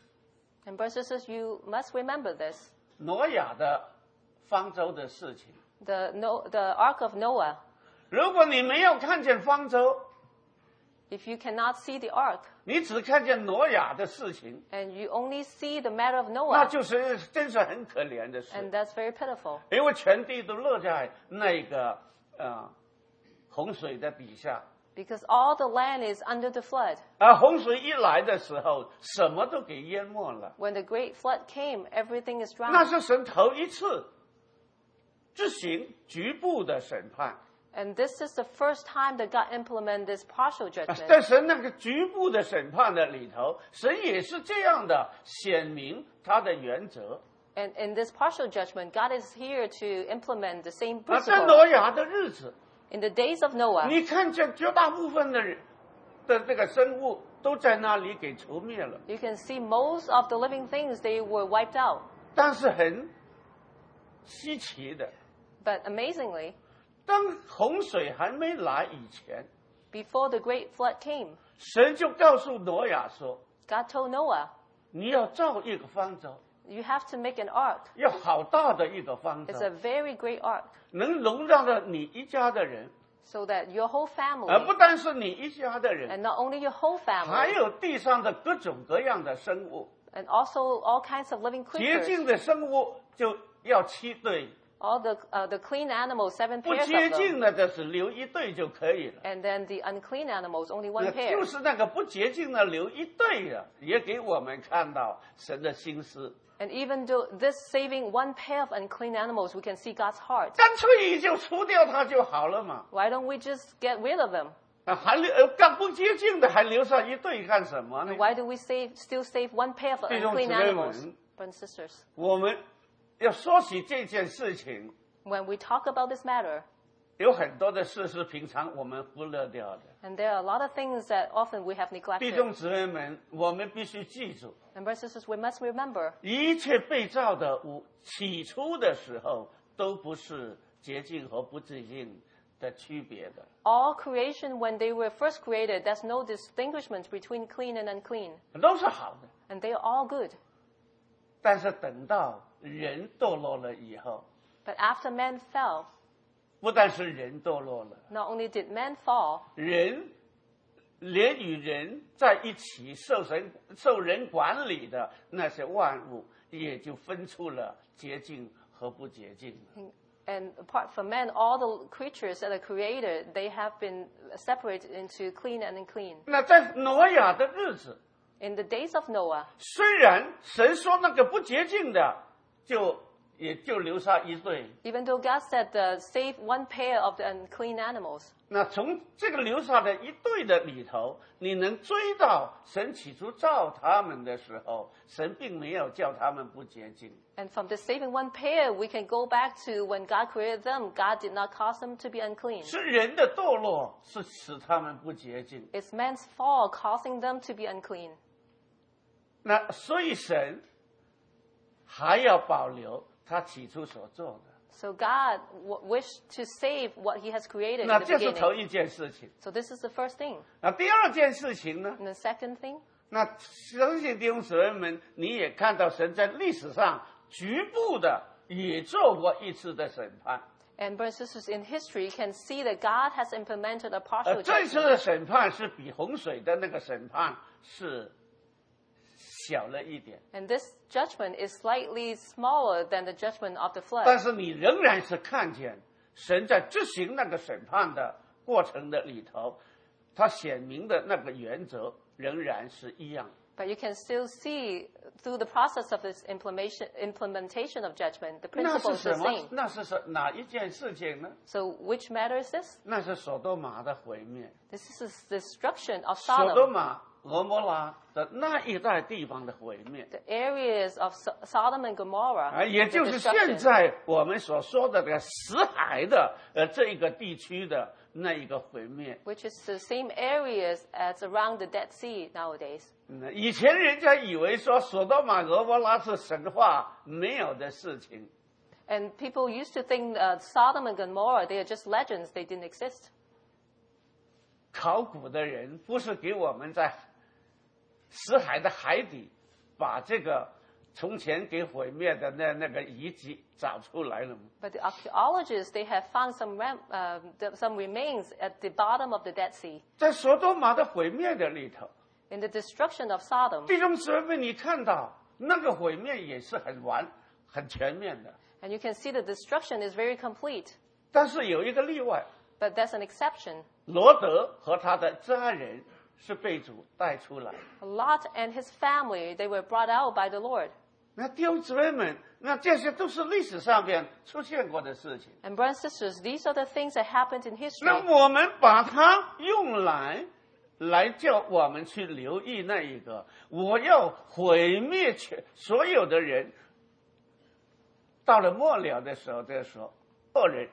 And brothers and sisters, you must remember this. 挪亚的方舟的事情。 The, no, the Ark of Noah. 如果你没有看见方舟， If you cannot see the ark, 你只看见挪亚的事情， and you only see the matter of 那 Noah, 就是真是很可怜的事。 and that's very pitiful. 因为全地都落在那个呃洪水的底下， Because all the land is under the flood. 而洪水一来的时候，什么都给淹没了。 When the great flood came, everything is 那 drowned. 是神头一次执行局部的审判。 And this is the first time that God implemented this partial 啊 judgment. 在神那个局部的审判的里头，神也是这样的显明他的原则。 And in this partial judgment, God is here to implement the same 啊，在 principle. 挪亚的日子， In the days of Noah, 你看见绝大部分的人的这个生物都在那里给除灭了， you can see most of the living things, they were wiped out. 但是很稀奇的， But amazingly, 当洪水还没来以前， before the great flood came, 神就告诉挪亚说 God told Noah, 你要造一个方舟， you have to make an ark. 要好大的一个方舟 It's，a very great ark, 能容纳了你一家的人， so that your whole 而不 family, 单是你一家的人， and not only your whole 还 family, 有地上的各种各样的生物， and also all kinds of living 洁 creatures. 净的生物就要七对， All the uh, the clean animals, seven 不 pairs 洁 of them. 净的就是留一对就可以了。 And then the unclean animals, only 那 one pair. 就是那个不洁净的留一对的，也给我们看到神的心思。 And even though this saving one pair of unclean animals, we can see God's heart. 干脆就除掉它就好了嘛。 Why don't we just get rid of them? 啊，还留呃干不洁净的还留下一对干什么呢 And？why do we save, still save one pair of 弟兄姊 unclean 妹们， animals? Brothers and sisters, 我们要说起这件事情， when we talk about this matter, 有很多的事是平常我们忽略掉的。 and there are a lot of things that often we have 弟 neglected. 兄姊妹们，我们必须记住， And brothers and sisters, we must remember, 一切被造的物起初的时候都不是洁净和不洁净的区别的， all creation, when they were first created, there's no distinguishment between clean and unclean. 都是好的。 And they are all good. 但是等到人堕落了以后， But after man fell, 不但是人堕落了， not only did man fall, 人连与人在一起受神受人管理的那些万物，也就分出了洁净和不洁净。 and apart from man, all the creatures that are created, they have been separated into clean and unclean. 那在挪亚的日子， In the days of Noah, 虽然神说那个不洁净的，就也就留下一对。 even though God said, uh, save one pair of the unclean animals, 那从这个留下的一对的里头，你能追到神起初造他们的时候，神并没有叫他们不洁净。 and from this saving one pair, we can go back to when God created them, God did not cause them to be unclean. 是人的堕落是使他们不洁净。 It's man's fall causing them to be unclean. 那所以神还要保留他起初所做的。 So God w- wished to save what he has created 那 in the 这是头 beginning. 一件事情。 So this is the first thing. 那第二件事情呢？ And the second thing, 那相信弟兄姊妹们，你也看到神在历史上局部的也做过一次的审判。 and brothers and sisters, in history, you can see that God has implemented a 而 partial 这次 judgment. 的审判是比洪水的那个审判是小了一点， And this judgment is slightly smaller than the judgment of the 但 flood. 是你仍然是看见神在执行那个审判的过程的里头，他显明的那个原则仍然是一样。 But you can still see through the process of this implementation implementation of judgment, the 那 principle 是 is the 什么？ same. 那是什哪一件事情呢？ So which matter is this? 那是所多玛的毁灭。 This is the destruction of 所多 Sodom. 玛、俄摩拉的那一带地方的毁灭， The areas of So- Sodom and Gomorrah, 啊，也 the 就是现 destruction, 在我们所说的这个死海的呃这一个地区的那一个毁灭。 which is the same areas as around the Dead Sea nowadays. 嗯以前人家以为说所多玛、俄摩拉是神话没有的事情， And people used to think uh, Sodom and Gomorrah, they are just legends, they didn't exist. 考古的人不是给我们在死海的海底把这个从前给毁灭的那那个遗迹找出来了吗？ But the archaeologists, they have found some, ram, uh, the- some remains at the bottom of the Dead Sea. 在所多玛的毁灭的里头， In the destruction of Sodom. 弟兄姊妹，你看到那个毁灭也是很完、很全面的， And you can see the destruction is very complete. 但是有一个例外， But there's an exception. 罗德和他的家人是被主带出来。 Lot and his family, they were brought out by the Lord. 那弟兄姊妹们，那这些都是历史上边出现过的事情。 And brothers and sisters, these are the things that happened in 那 history. 我们把它用来，来叫我们去留意那一个，我要毁灭全所有的人。到了末了的时候，再说恶人。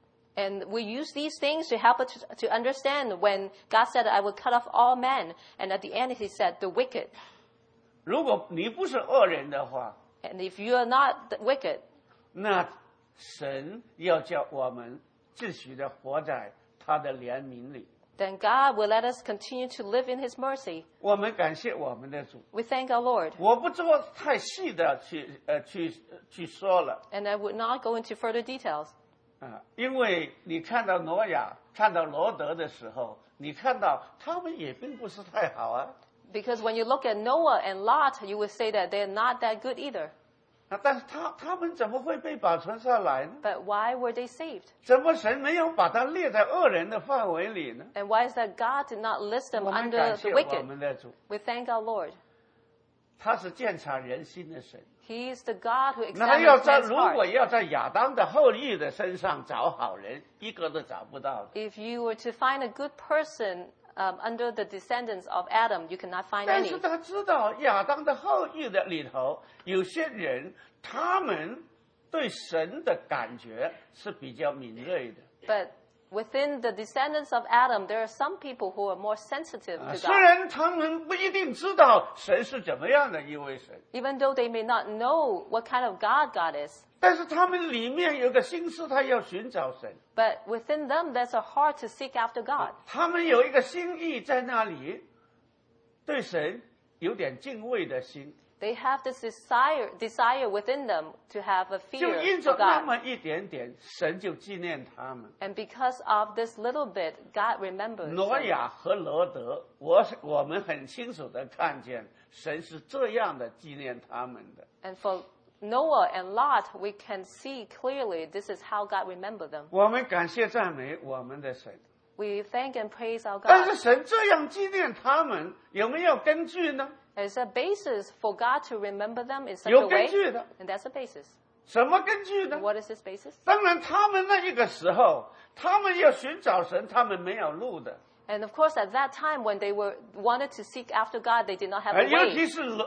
And we use these things to help us to, to understand when God said, I will cut off all men. And at the end, he said, the wicked. 如果你不是恶人的话， And if you are not the wicked, 那神要叫我们继续的活在他的怜悯里。 then God will let us continue to live in his mercy. 我们感谢我们的主。 We thank our Lord. 我不做太细的去呃去去说了 And I would not go into further details. 啊，因为你看到挪亚、看到罗德的时候，你看到他们也并不是太好啊。 Because when you look at Noah and Lot, you would say that they're not that good either. 啊，但是他他们怎么会被保存下来呢？ But why were they saved? 怎么神没有把他列在恶人的范围里呢？ And why is that God did not list them 我们 under 感 the 谢我 wicked? 们的主， We thank our Lord. 他是鉴察人心的神。 He is the God who 那要 examines 在 man's 如果 heart. 要在亚当的后裔的身上找好人，一个都找不到的。 If you were to find a good person um, under the descendants of Adam, you cannot find 但 any. 是他知道亚当的后裔的里头，有些人他们对神的感觉是比较敏锐的。 But within the descendants of Adam, there are some people who are more sensitive 啊 to 虽 God. 然他们不一定知道神是怎么样的一位神， Even though they may not know what kind of God God is. 但是他们里面有个心思，他要寻找神， But within them, there's a heart to seek after God. 他们有一个心意在那里，对神有点敬畏的心， They have this desire, desire within them to have a 就 fear 因 for 着那 God. 么一点点，神就纪念他们。 And because of this little bit, God remembers 挪 them. 亚和罗德，我我们很清楚的看见神是这样的纪念他们的。 And for Noah and Lot, we can see clearly this is how God remembered them. 我们感谢赞美我们的神， We thank and praise our 但是 God. 神这样纪念他们，有没有根据呢？ There's a basis for God to remember them in such a 有根 way. 据的， And that's a basis. 什么根据呢？ What is this basis? 当然，他们那一个时候，他们要寻找神，他们没有路的。 And of course, at that time when they were wanted to seek after God, they did not have 而 a 尤 way. 其是罗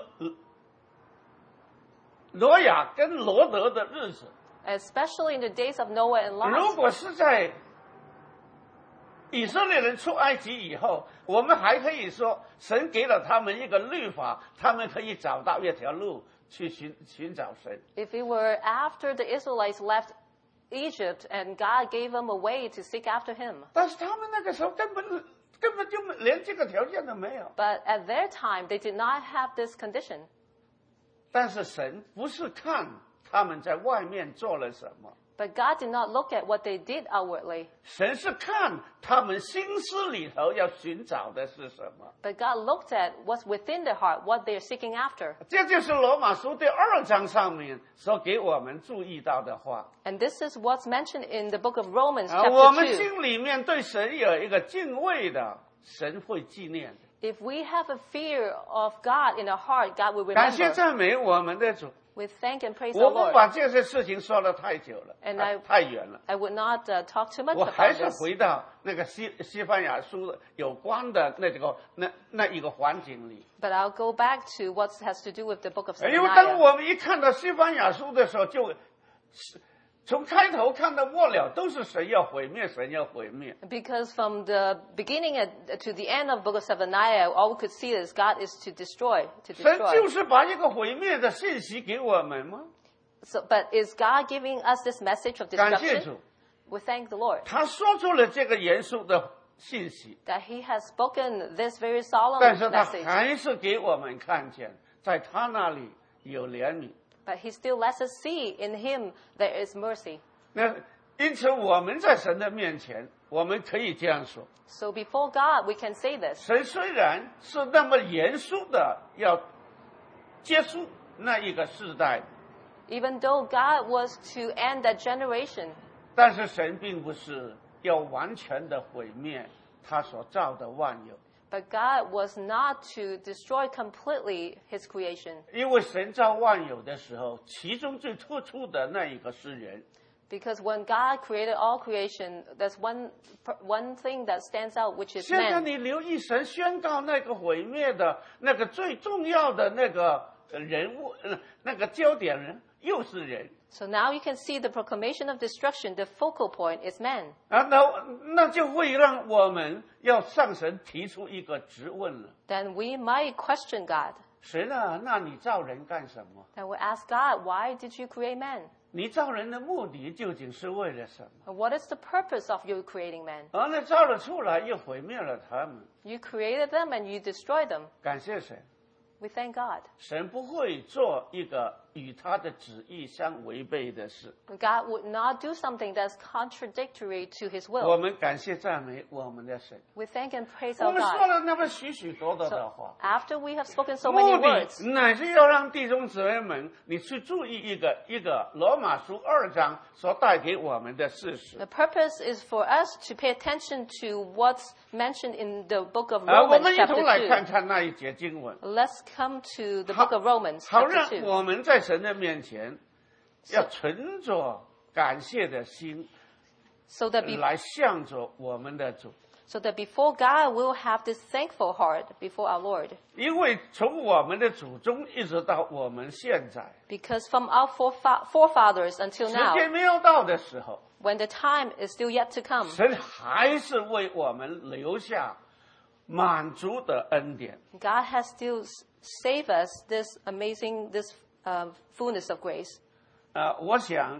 罗亚跟罗德的日子， Especially in the days of Noah and 如 Lot. 果是在以色列人出埃及以后，我们还可以说，神给了他们一个律法，他们可以找到一条路去寻寻找神。 If it were after the Israelites left Egypt and God gave them a way to seek after him. 但是他们那个时候根本根本就连这个条件都没有。 But at their time, they did not have this condition. 但是神不是看他们在外面做了什么， But God did not look at what they did outwardly. 神是看他们心思里头要寻找的是什么。 But God looked at what's within their heart, what they're seeking after. 这就是罗马书第二章上面所给我们注意到的话。 And this is what's mentioned in the book of Romans 啊，我们 chapter two. 心里面对神有一个敬畏的，神会纪念的。 If we have a fear of God in our heart, God will 感谢 remember. 赞美我们的主。 We thank and praise 我 the 不 Lord. 把这些事情说得太久了， And 太 I- 太远了。 I would not uh, talk too much 我还 about 是 this. 回到那个西西班牙书的有关的那个那那一个环境里。 But I'll go back to what has to do with the book of 因为当 Zephaniah. 我们一看到西班牙书的时候，就从开头看到末了，都是神要毁灭，神要毁灭。 Because from the beginning at, to the end of the book of Zephaniah, all we could see is God is to destroy, to 神 destroy. 就是把一个毁灭的信息给我们吗？ So, but is God giving us this message of 感谢 destruction? 主， We thank the Lord 他说出了这个严肃的信息， that He has spoken this very solemn 但是他 message. 还是给我们看见，在他那里有怜悯。 But He still lets us see in Him there is mercy. 那因此我们在神的面前，我们可以这样说： So before God, we can say this. 神虽然是那么严肃的要结束那一个世代， Even though God was to end that generation, 但是神并不是要完全的毁灭他所造的万有， but God was not to destroy completely His creation. 因为神造万有的时候，其中最突出的那一个是人。 Because when God created all creation, there's one one thing that stands out, which is 现在 man. 你留意神宣告那个毁灭的那个最重要的那个人物，呃那个焦点人又是人。 So now you can see the proclamation of destruction, the focal point is man. 啊，那那就会让我们要向神提出一个质问了： Then we might question God. 神啊，那你造人干什么？ Then we ask God, why did you create man? 你造人的目的究竟是为了什么？ What is the purpose of you creating man? 而那造了出来，又毁灭了他们。 You created them and you destroyed them. 感谢神， We thank God. 神不会做一个与他的旨意相违背的事。 God would not do something that's contradictory to His 我 will. 们感谢赞美我们的神。 We thank and praise 我 our 们说 God. 了那么许许多多的 So 话， after we have spoken so many 目的 words, 乃是要让弟兄姊妹们，你去注意一个一个罗马书二章所带给我们的事实。 the purpose is for us to pay attention to what's mentioned in the book of 而我 Romans 们一同来 chapter 看 two. 看那一节经文， Let's come to the book of Romans 好 chapter 让 two. 我们在神的面前要存着感谢的心 So that, be, 来向着我们的主。 so that before God, we'll have this thankful heart before our Lord. 因为从我们的祖宗一直到我们现在， Because from our forefa- forefathers until 时 now, 间没有到的时候， when the time is still yet to come, 神还是为我们留下满足的恩典。 God has still s- saved us this amazing, this uh, fullness of grace. 呃，我想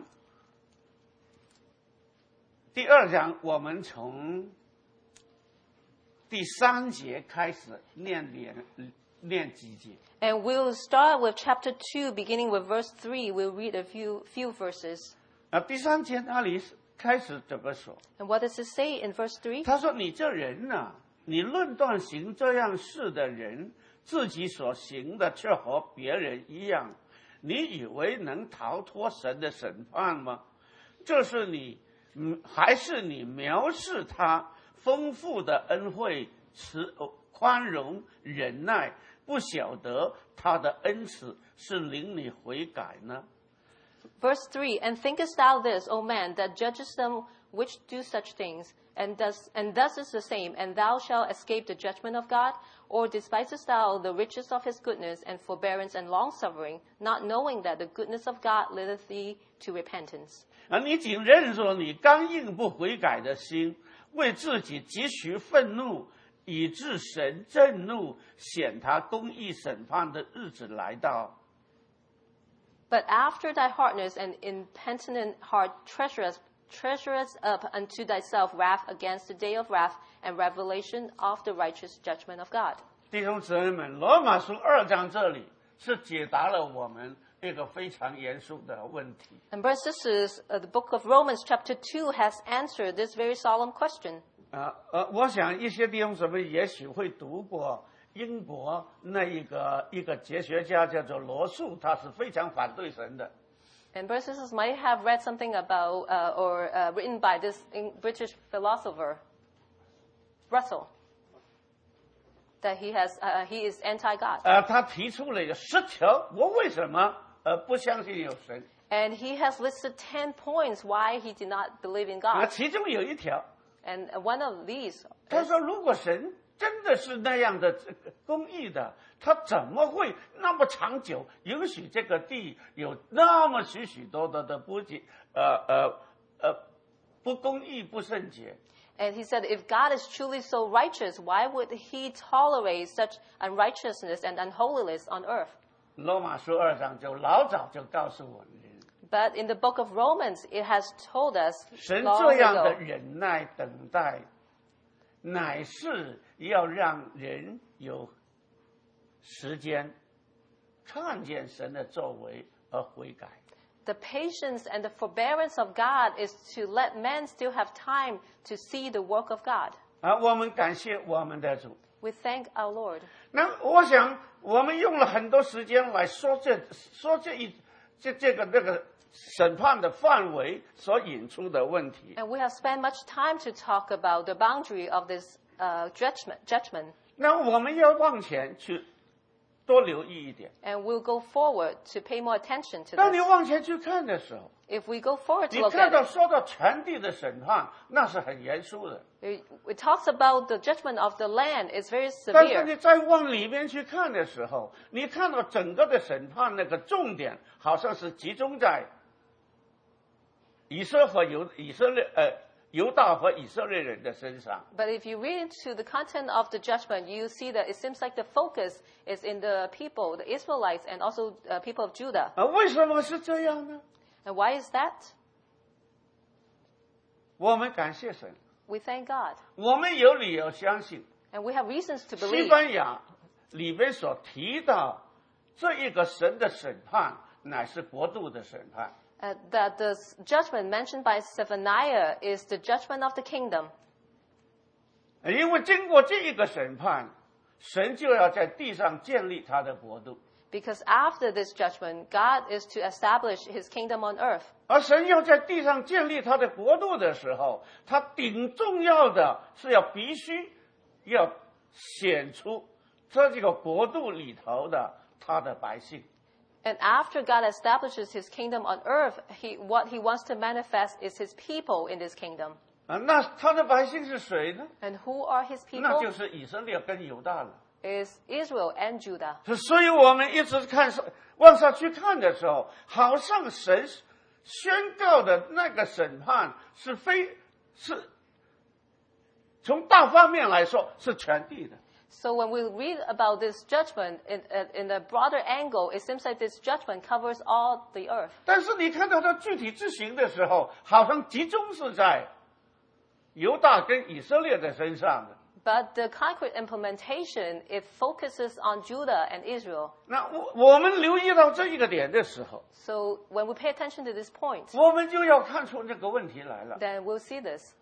第二章我们从第三节开始念念念几节。 And we'll start with chapter two, beginning with verse three. We'll read a few, few verses. 啊，第三节那里开始怎么说？ And what does it say in verse three? 他说：“你这人呐、你论断行这样事的人，自己所行的却和别人一样，你以为能逃脱神的审判吗？这是你，嗯，还是你藐视他丰富的恩惠、慈宽容、忍耐，不晓得他的恩慈是领你悔改呢？” Verse three, And thinkest thou this, O man, that judgest them which do such things, and thus, and thus is the same, and thou shalt escape the judgment of God? Or despisest thou the riches of his goodness, and forbearance, and longsuffering, not knowing that the goodness of God leadeth thee to repentance? 而你仅认作你刚硬不悔改的心，为自己积蓄愤怒，以致神震怒，显他公义审判的日子来到。 But after thy hardness and impenitent heart treasurest, treasurest up unto thyself wrath against the day of wrath and revelation of the righteous judgment of God. 弟兄姊妹们，罗马书二章这里是解答了我们一个非常严肃的问题。 And brothers and sisters, uh, the book of Romans chapter two has answered this very solemn question. 呃呃，我想一些弟兄姊妹也许会读过英国那一个一个哲学家叫做罗素，他是非常反对神的。 And brothers and sisters might have read something about uh, or uh, written by this British philosopher, Russell. that he has uh, he is anti-God. 呃，他提出了一个十条，我为什么呃不相信有神？ And he has listed ten points why he did not believe in 啊， God. 其中有一条， And one of these 他 is, 说，如果神真的是那样的这个公义的，他怎么会那么长久允许这个地有那么许许多多的不洁呃呃呃不公义不圣洁？ and he said, if God is truly so righteous, why would he tolerate such unrighteousness and unholiness on earth? 罗马书二章就老早就告诉我们， But in the book of Romans, it has told us 神 long 这样的 ago 忍耐等待，乃是要让人有时间看见神的作为而悔改。 the patience and the forbearance of God is to let men still have time to see the work of God. 啊，我们感谢我们的主。 We thank our Lord. 那我想，我们用了很多时间来说这说这一这这个那个审判的范围所引出的问题。 And we have spent much time to talk about the boundary of this uh, judgment, judgment. 那我们要往前去多留意一点。 And we'll go forward to pay more attention to 当你 this. 往前去看的时候， If we go forward to 你 look 看 at 到 it, 说到全地的审判，那是很严肃的。 it, it talks about the judgment of the land. It's very 但是 severe. 你再往里面去看的时候，你看到整个的审判那个重点好像是集中在以色和犹以色列呃犹大和以色列人的身上。 But if you read into the content of the judgment, you see that it seems like the focus is in the people, the Israelites, and also uh, people of Judah. 啊，为什么是这样呢？ And why is that? 我们感谢神， We thank God. 我们有理由相信， And we have reasons to 西 believe 班牙里边所提到这一个神的审判，乃是国度的审判。 uh, that the s- judgment mentioned by Zephaniah is the judgment of the kingdom. 因为经过这一个审判，神就要在地上建立他的国度。 Because after this judgment, God is to establish his kingdom on earth. 而神要在地上建立他的国度的时候，他顶重要的是要必须要显出这这个国度里头的他的百姓。 And after God establishes his kingdom on earth, he, what he wants to manifest is his people in this kingdom. 啊，那他的百姓是谁呢？ And who are his 那 people? 就是以色列跟犹大了。 Is Israel and Judah. 所以我们一直看上往上去看的时候，好像神宣告的那个审判是非是从大方面来说是全地的。 So when we read about this judgment in, uh, in a broader angle, it seems like this judgment covers all the earth. 但是你看到它具体执行的时候，好像集中是在犹大跟以色列的身上的。 But the concrete implementation, it focuses on Judah and Israel. 那我我们留意到这一个点的时候， So when we pay attention to this point, 我们就要看出这个问题来了。 then we'll see this.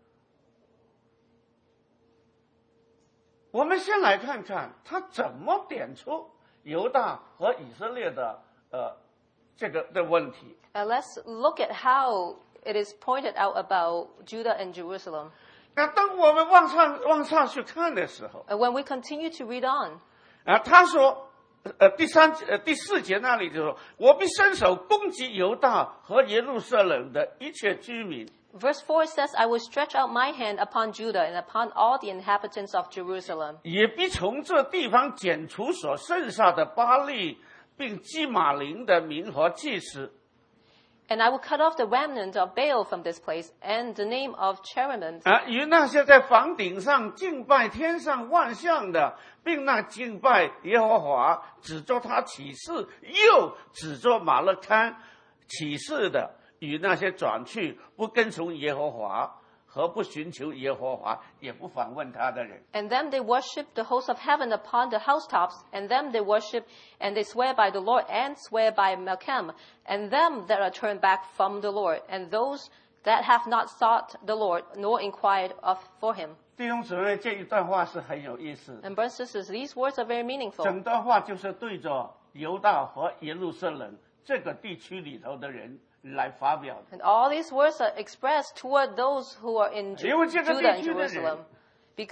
我们先来看看他怎么点出犹大和以色列的呃这个的问题。 And let's look at how it is pointed out about Judah and Jerusalem. 那当我们往上往上去看的时候， And when we continue to read on, 啊，他说，呃，第三呃第四节那里就说，我必伸手攻击犹大和耶路撒冷的一切居民。 verse four says, I will stretch out my hand upon Judah and upon all the inhabitants of Jerusalem. 也必从这地方剪除所剩下的巴利，并基马林的民和祭司。 And I will cut off the remnant of Baal from this place, and the name of cherubim, 啊，与那些在房顶上敬拜天上万象的，并那敬拜耶和华指着他起誓，又指着马勒堪起誓的，与那些转去不跟从耶和华和不寻求耶和华，也不访问他的人。 and them they worship the hosts of heaven upon the housetops, and them they worship, and they swear by the Lord, and swear by Malcham, and them that are turned back from the Lord, and those that have not sought the Lord, nor inquired of for him. 弟兄姊妹，这一段话是很有意思。 And brothers and sisters, these words are very meaningful. 整段话就是对着犹大和耶路撒冷这个地区里头的人来发表的。 And all these words are expressed toward those who are in Ju- 因为这个 Judah and 地区的人， Jerusalem. Because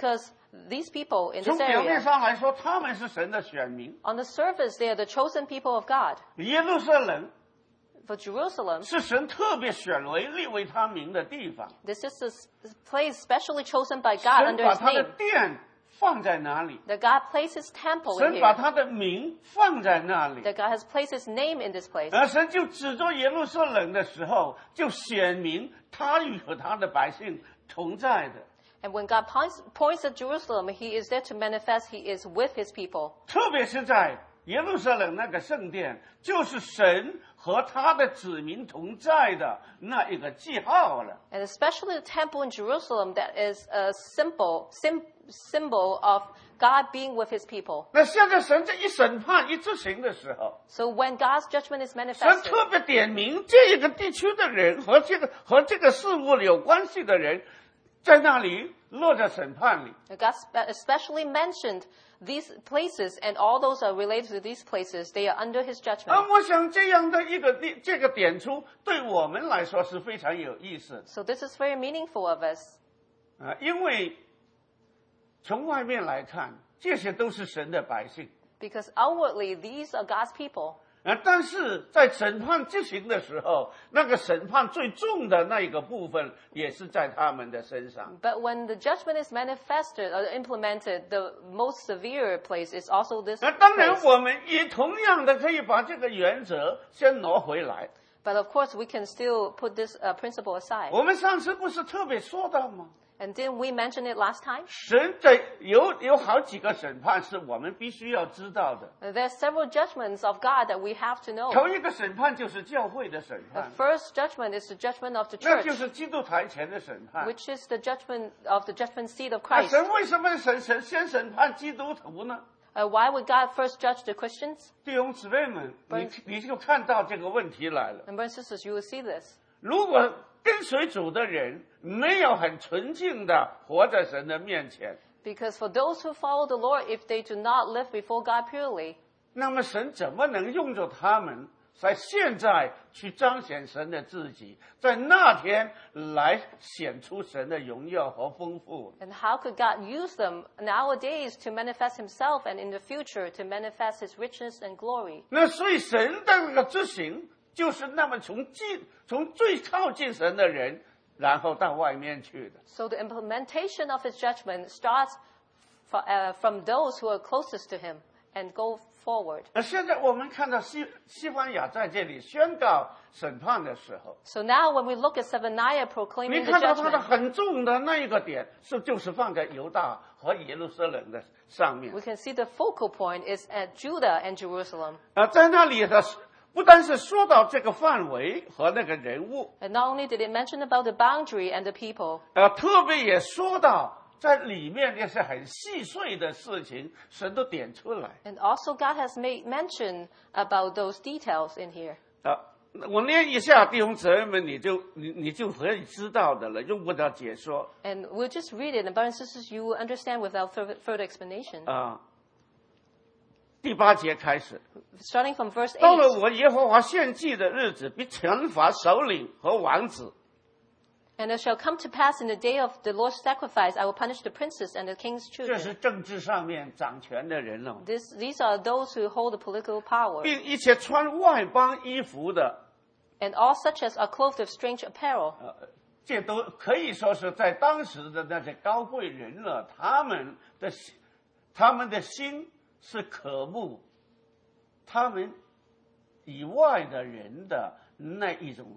these people in 从 this 表面 area, 上来说，他们是神的选民。 on the surface, they are the chosen people of God. 耶路撒冷 For Jerusalem, 是神特别选为立为他名的地方。 this is a s- place specially chosen by God 神 under 把 His 他的 name. 殿放在哪里？ That God placed His temple in 神把 here. 他的名放在那里。 That God has placed His name in this place. 而神就指着耶路撒冷的时候，就显明他与和他的百姓同在的。 And when God points, points at Jerusalem, He is there to manifest He is with His people. 特别是在耶路撒冷那个圣殿，就是神和他的子民同在的那一个记号了。 And especially the temple in Jerusalem, that is a symbol, sim, symbol of God being with His people. 那现在神这一审判一执行的时候， So when God's judgment is 神 manifested, 特别点明这个地区的人和这个和这个事物有关系的人，在那里落在审判里。 God spe- especially mentioned these places, and all those are related to these places. They are under His 而 judgment. 我想这样的一个地这个点出，对我们来说是非常有意思的 So this is very meaningful of us. 啊，因为从外面来看，这些都是神的百姓。 Because outwardly, these are God's people. 啊，但是在审判执行的时候，那个审判最重的那一个部分，也是在他们的身上。 But when the judgment is manifested or implemented, the most severe place is also this 那当然， place. 我们也同样的可以把这个原则先挪回来。 But of course, we can still put this uh, principle aside. 我们上次不是特别说到吗？ And didn't we mention it last time? 神在有有好几个审判是我们必须要知道的。 Uh, There are several judgments of God that we have to know. 头一个审判就是教会的审 The 判， first judgment is the judgment of the 那 church, 就是基督台前的审判。 which is the judgment of the judgment seat of 那 Christ. 神为什么审审先审判基督徒呢？ Uh, why would God first judge the Christians? 弟兄姊妹们，你你就看到这个问题来了。 And brothers and sisters, you will see this. 如果跟随主的人没有很纯净的活在神的面前， Because for those who follow the Lord, if they do not live before God purely, 那么神怎么能用着他们在现在去彰显神的自己，在那天来显出神的荣耀和丰富？ and how could God use them nowadays to manifest Himself and in the future to manifest His richness and glory? 那所以神的那个执行，就是那么从近从最靠近神的人，然后到外面去的。 So the implementation of His judgment starts fr- uh, from those who are closest to Him and go forward. 那现在我们看到西西班牙在这里宣告审判的时候， So now when we look at Zephaniah 你 proclaiming the 看到它的 judgment, 很重的那一个点，是就是放在犹大和耶路撒冷的上面 we。can see the focal point is at Judah and Jerusalem. 啊，在那里的不单是说到这个范围和那个人物， And not only did it mention about the boundary and the people, 呃，特别也说到在里面那些很细碎的事情，神都点出来。 and also God has made mention about those details in here. 啊，我念一下弟兄姊妹们，你就你你就可以知道的了，用不着解说 And we'll just read it, and brothers and sisters, you will understand without further further explanation. 啊。第八节开始， Starting from verse 到了 eight, 我耶和华献祭的日子，必惩罚首领和王子。 and it shall come to pass in the day of the Lord's sacrifice, I will punish the princes and the king's 这 children. 是政治上面掌权的人了， This, these are those who hold the political power, 并一切穿外邦衣服的， and all such as are clothed with strange apparel. 呃，这都可以说是在当时的那些高贵人了，他们的心他们的心是渴慕他们以外的人的那一种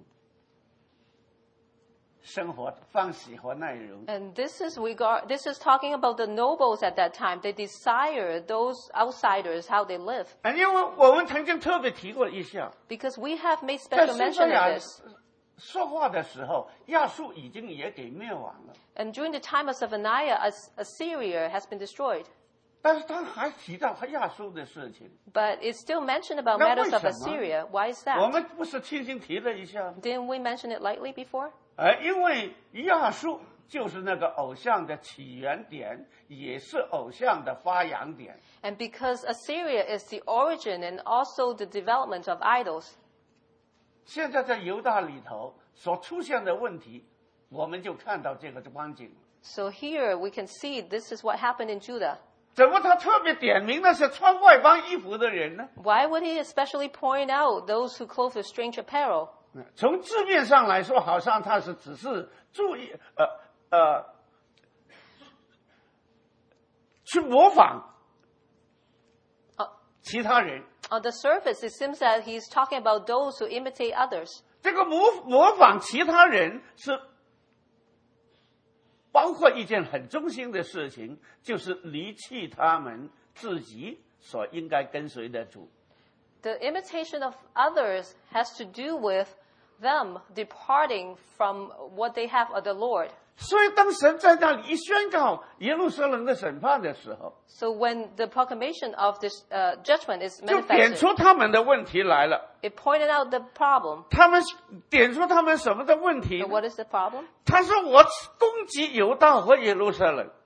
生活方式和内容。 And this is regard, this is talking about the nobles at that time. They desire those outsiders, how they live. 啊，因为我们曾经特别提过一下， Because we have made 在 special 西 mention 班牙 of this. 说话的时候，亚述已经也给灭亡了， And during the time of Zephaniah, As- Assyria has been destroyed. 但是他还提到他亚述的事情。 But it's still mentioned about 那 matters 为 of 什么？ Assyria. Why is 我 that? 们不是轻轻提了一下吗？ Didn't we mention it lightly before? 呃，因为亚述就是那个偶像的起源点，也是偶像的发扬点。 And because Assyria is the origin and also the development of idols. 现在在犹大里头所出现的问题， 我们就看到这个光景。 So here we can see this is what happened in Judah. 怎么他特别点名的是穿外邦衣服的人呢？ Why would he especially point out those who clothe with strange apparel? 从字面上来说，好像他是只是注意呃呃去模仿 Uh, 其他人。 on the surface, it seems that he's talking about those who imitate others. 这个模模仿其他人是包括一件很中心的事情，就是离弃他们自己所应该跟随的主。 The imitation of others has to do with them departing from what they have of the Lord. 所以，当神在那里一宣告耶路撒冷的审判的时候， So when the proclamation of this uh, judgment is 就点 manifested, 出他们的问题来了。 it pointed out the problem. 他们点出他们什么的问题 And what is the problem? 他说：“我攻击犹大和耶路撒冷，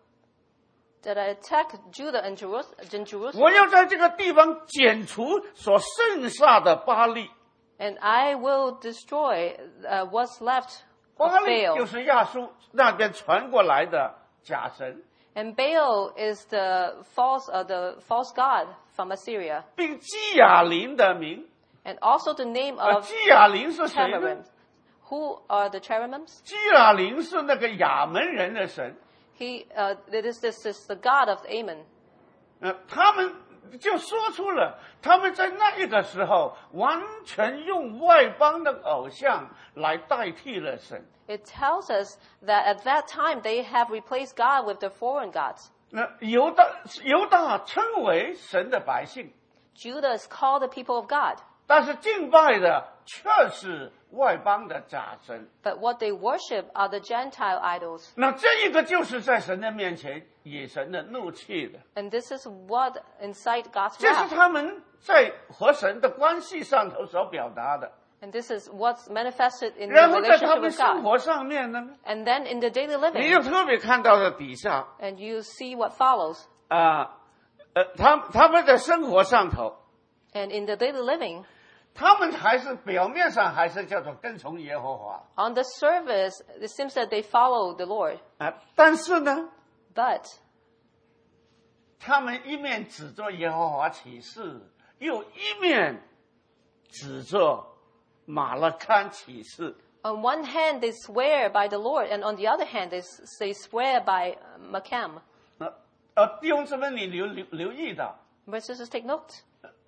That I attack Judah and Jerus- and Jerusalem, 我要在这个地方剪除所剩下的巴力。 and I will destroy uh, what's left of 巴力就 Baal. 是亚述那边传过来的假神， And Baal is the false, uh, the false god from Assyria, 并基亚林的名。 and also the name 啊， of 基亚林是谁 Cherubim. 呢？ Who are the cherubims? 基亚林是那个亚门人的神。 He, uh, this, this is the god of Ammon. 呃，他们就说出了，他们在那一个时候完全用外邦的偶像来代替了神。 It tells us that at that time they have replaced God with the foreign gods. 那犹大犹大称为神的百姓， Judah is called the people of God, 但是敬拜的却是外邦的假神。 but what they worship are the Gentile idols. 那这一个就是在神的面前以神的怒气的， And this is what incite God's 这是 wrath. 他们在和神的关系上头所表达的。 And this is what's manifested in the 然后在他 relationship 们 with 生 God. 活上面呢， And then in the daily 你又 living, 特别看到了底下 and you see what follows. 啊，呃，他他们的生活上头。 And in the daily living, 他们还是表面上还是叫做跟从耶和华 on the surface, it seems that they follow the Lord. 啊，但是呢， But 他们一面指着耶和华起誓，又一面指着马勒堪起誓。 on one hand, they swear by the Lord, and on the other hand, they, s- they swear by uh, Makam. 呃呃，弟兄姊妹，你留留留意到， But sisters, take note.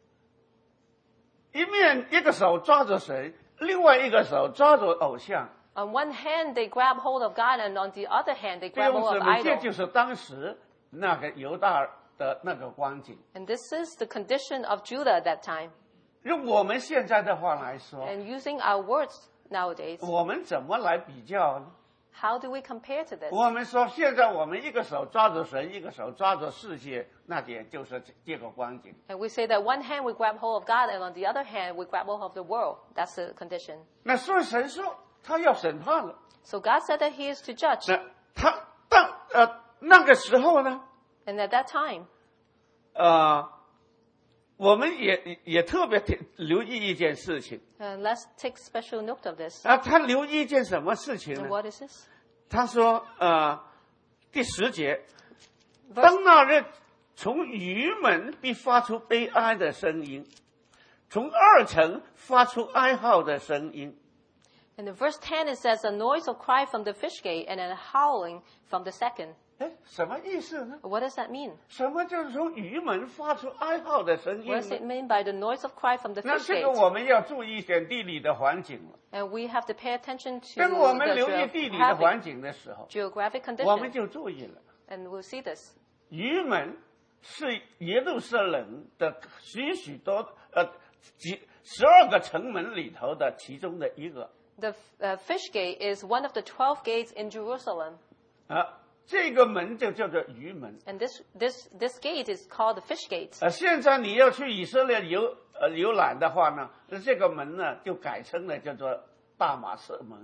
一面一个手抓着神，另外一个手抓着偶像。 On one hand, they grab hold of God, and on the other hand, they 弟 grab 兄 hold 姊 of 妹，这 idol. 就是当时那个犹大的那个光景。 And this is the condition of Judah at that time. 用我们现在的话来说， And using our words nowadays, 我们怎么来比较呢？ how do we compare to this? 我们说，现在我们一个手抓着神，一个手抓着世界，那也就是这个光景。 And we say that one hand we grab hold of God, and on the other hand we grab hold of the world. That's the condition. 那所以神说他要审判了。 So God said that He is to judge. 那他当呃那个时候呢， And at that time, 呃，我们也也特别留意一件事情 uh, let's take special note of this. 啊，他留意一件什么事情 And 呢？ what is this? 他说，呃，第十节， Verse, 当那日从愚门必发出悲哀的声音，从二层发出哀号的声音。 and in verse ten it says, a noise of cry from the fish gate and a howling from the second. 哎，什么意思呢？ What does that mean? 什么就是从愚门发出哀号的声音 What does it 呢？ mean by the noise of cry from the 那 fish 这个 gate? 我们要注意一点地理的环境了。 And we have to pay attention to 当我们 the 留意地理的 geographic, 环境的时候， geographic 我们 condition. 就注意了， And we'll see this. 愚门是耶路撒冷的许许多呃几十二个城门里头的其中的一个。 The uh, fish gate is one of the twelve gates in Jerusalem. 啊，这个门就叫做愚门。 And this, this, this gate is called the fish gate. 呃，现在你要去以色列游呃游览的话呢，这个门呢就改称了叫做大马色门。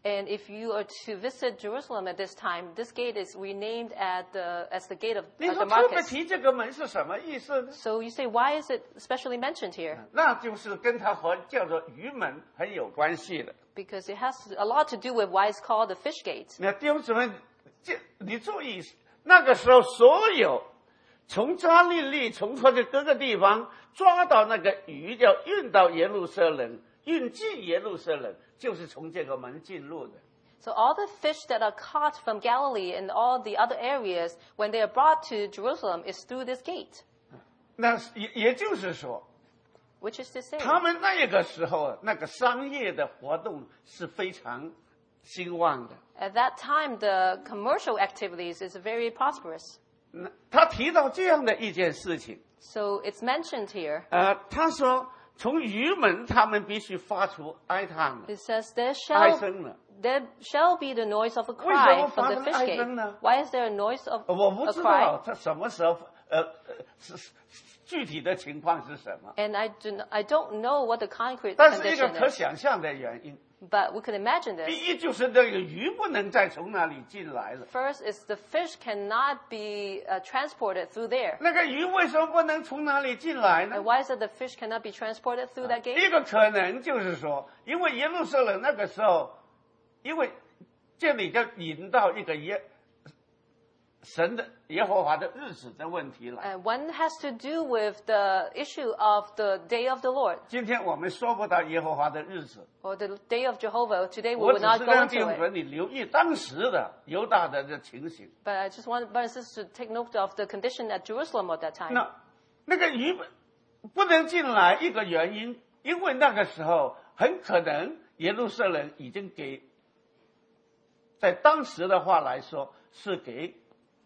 And if you are to visit Jerusalem at this time, this gate is renamed at the, as the gate of 你 uh, 说 the 特别 market. 提这个门是什么意思呢？ So you say, why is it specially mentioned here? 那就是跟它和叫做鱼门很有关系的。 Because it has a lot to do with why it's called the fish gate. 那弟兄姊妹，这你注意，那个时候所有从加利利从或者各个地方抓到那个鱼，要运到耶路撒冷，运进耶路撒冷，就是从这个门进入的。 So all the fish that are caught from Galilee and all the other areas, when they are brought to Jerusalem, is through this gate. 那也也就是说， Which is to say, 他们那个时候那个商业的活动是非常兴旺的。 at that time, the commercial activities is very prosperous. 那他提到这样的一件事情， So it's mentioned here. 呃，他说从鱼门他们必须发出哀叹了， It says, there 哀 shall, 声了。 there shall be the noise of a 为什么 cry 发 from 生 the fish 哀 gate. 声呢？ Why is there a noise of 我不 a 知 cry? 道他什么时候，呃，呃是是具体的情况是什么， And I, do not, I don't know what the concrete 但是一个 condition 可 is. 想象的原因， But we could imagine 第 this. 一就是这个鱼不能再从那里进来了。 First is the fish cannot be uh, transported through there. 那个鱼为什么不能从哪里进来呢 And？why is it the fish cannot be transported through that gate? 一个可能就是说，因为耶路撒冷那个时候，因为这里就引到一个耶神的耶和华的日子的问题来。 And one has to do with the issue of the day of the Lord 今天我们说不到耶和华的日子， or the day of Jehovah. Today we 我 will 只 not 是 go 让弟 into 兄 it. 们你留意当时的犹大的这情形。 But I just want brothers and sisters to take note of the condition at Jerusalem at that time. 那那个鱼不能进来，一个原因，因为那个时候很可能耶路撒冷已经给，在当时的话来说是给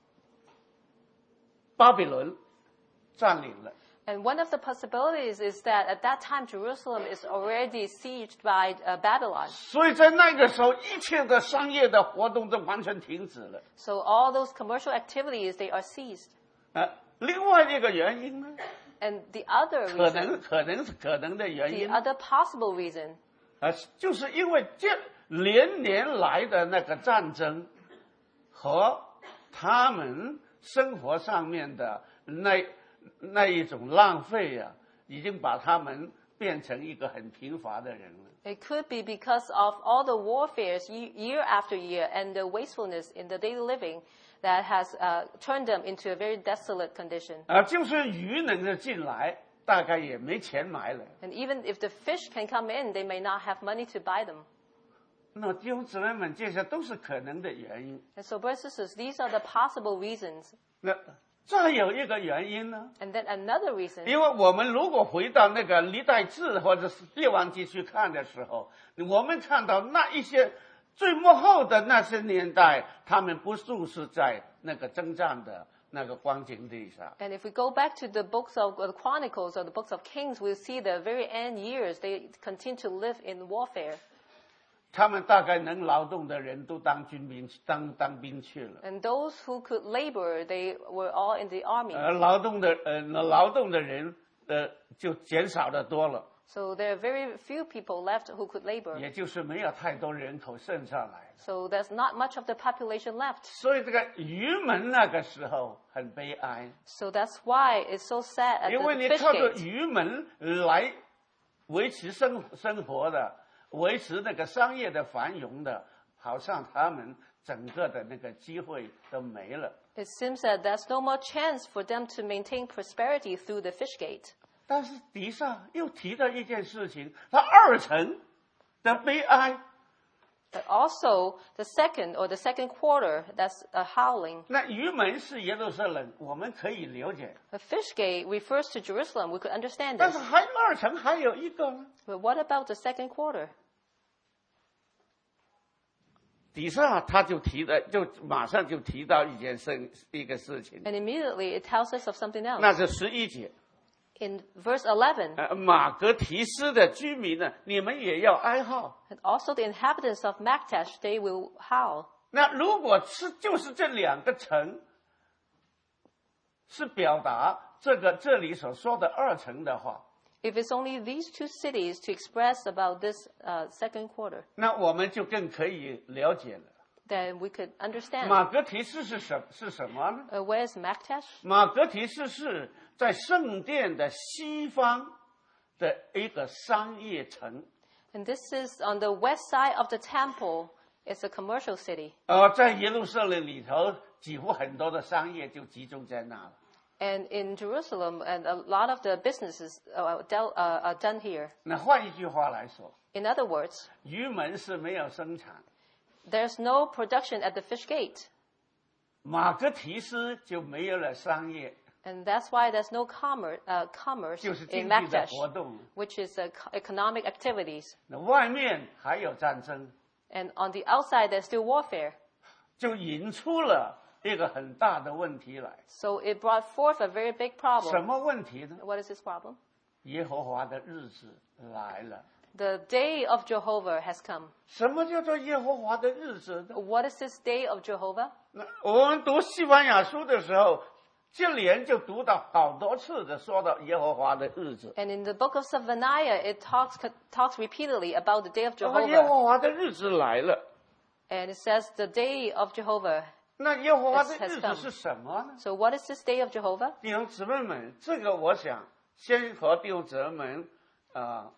巴比伦占领了。 And one of the possibilities is that at that time Jerusalem is already sieged by uh, Babylon. 所以在那个时候，一切的商业的活动都完全停止了。 So all those commercial activities, they are seized. 呃，另外一个原因呢， And the other 可 reason, 能可能是可能的原 the 因， other possible reason 呃，就是因为这连年来的那个战争和他们生活上面的那那一种浪费呀、啊，已经把他们变成一个很贫乏的人了。 It could be because of all the warfares ye- year after year and the wastefulness in the daily living that has uh, turned them into a very desolate condition. 啊，就算鱼能够进来，大概也没钱买了。 And even if the fish can come in, they may not have money to buy them. 那弟兄姊妹们，这些都是可能的原因。 And so, brothers and sisters, these are the possible reasons. 那再有一个原因呢？ And then another reason, 因为我们如果回到那个历代志或者是列王记去看的时候，我们看到那一些最幕后的那些年代，他们不住是在那个征战的那个光景地上。 and if we go back to the books of or the Chronicles or the books of Kings, we'll see the very end years, they continue to live in warfare. 他们大概能劳动的人都当军兵、当当兵去了。 And those who could labor, they were all in the army. 呃，劳动的呃，那劳动的人呃就减少的多了， So there are very few people left who could labor. 也就是没有太多人口剩下来。 So there's not much of the population left. 所以这个渔门那个时候很悲哀， So that's why it's so sad at 因为 the 你 fish 靠着 gate. 渔门来维持生生活的，维持那个商业的繁荣的，好像他们整个的那个机会都没了。 It seems that there's no more chance for them to maintain prosperity through the fish gate. 但是底下又提到一件事情，他二层的悲哀。 But also the second or the second quarter, that's a howling. 那鱼门是耶路撒冷，我们可以了解。 The fish gate refers to Jerusalem. We could understand 但是 this. 还二层还有一个呢， But what about the second quarter? 底下他就提的，就马上就提到一件事，一个事情， And immediately it tells us of something 那 else. 是十一节。 In verse eleven, 呃，马格提斯的居民呢，你们也要哀号。 and also the inhabitants of Maktash, they will howl. 那如果是就是这两个城，是表达这个这里所说的二层的话， If it's only these two cities to express about this uh, second quarter, 那我们就更可以了解了。 then we could understand. 马格提斯是什是什么呢？ Uh, where is Maktesh? 马格提斯是在圣殿的西方的一个商业城。 And this is on the west side of the temple. It's a commercial city. 呃，在耶路撒冷里头，几乎很多的商业就集中在那了。 And in Jerusalem, and a lot of the businesses uh, del- uh, are done here. 那换一句话来说， In other words, 鱼门是没有生产， there's no production at the fish gate. 马格提斯就没有了商业， And that's why there's no commerce, uh, commerce 就是 in 经济的 Maktesh, 活动。 which is uh, co- economic activities. 那外面还有战争， And on the outside, there's still warfare. 就引出了一个很大的问题来。 So it brought forth a very big 什 problem. 么问题呢？ What is this problem? 耶和华的日子来了。 The day of Jehovah has come. 什么叫做耶和华的日子呢？ What is this day of Jehovah? 那我们读西班牙书的时候，这连就读到好多次的说到耶和华的日子。 And in the book of Zephaniah, it talks talks repeatedly about the day of 那么耶 Jehovah. 和华的日子来了， And it says the day of Jehovah. 那耶和华的 Has- has 日 come. 子是什么呢？ So what is this day of Jehovah? 弟兄姊妹们，这个我想先和弟兄姊妹们啊、呃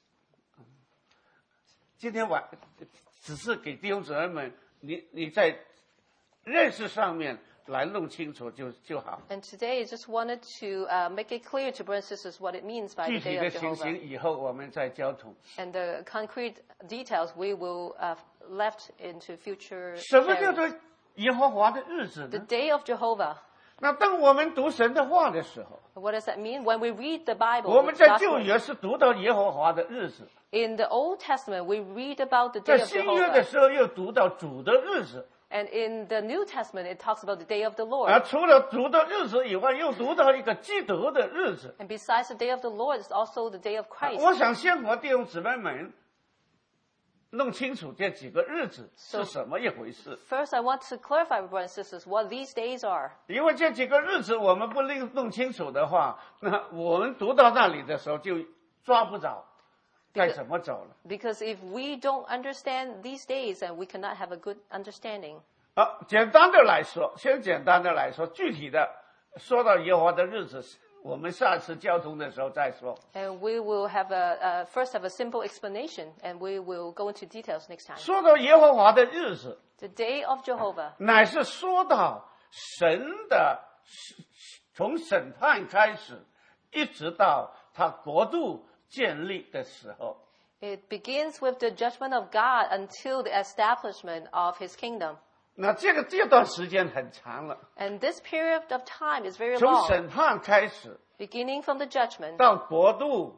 今天晚只是给弟兄姊妹们，你你在认识上面来弄清楚就就好。 And today I just wanted to uh, make it clear to brothers and sisters what it means by 具 the 体 day 的 of 情 Jehovah. 形以后我们再交通。 And the concrete details we will uh, left into future 什么叫 sharing. 做耶和华的日子 The 呢？ day of Jehovah. 那当我们读神的话的时候， What does that mean? When we read the Bible, 我们 the 在 God's 旧 word, 约是读到耶和华的日子， in the Old Testament, we read about the 在 day of 新约的 Jehovah. 时候又读到主的日子。 And in the New Testament, it talks about the day of the Lord. 而除了主的日子以外，又读到一个基督的日子。 And besides the day of the Lord, it's also the day of Christ. 我想先和弟兄姊妹们弄清楚这几个日子是什么一回事， First, I want to clarify with brothers and sisters what these days are. 因为这几个日子我们不弄弄清楚的话，那我们读到那里的时候就抓不着该怎么走了。 Because if we don't understand these days, then we cannot have a good understanding. 好，简单的来说，先简单的来说，具体的说到耶和华的日子，我们下次交通的时候再说。 And we will have a, uh, first have a simple explanation, and we will go into details next time. 说到耶和华的日子， The day of Jehovah. 乃是说到神的从审判开始，一直到他国度建立的时候。 It begins with the judgment of God until the establishment of his kingdom. 那这个这段时间很长了， And this period of time is very 从 long, 审判开始 beginning from the judgment 到国度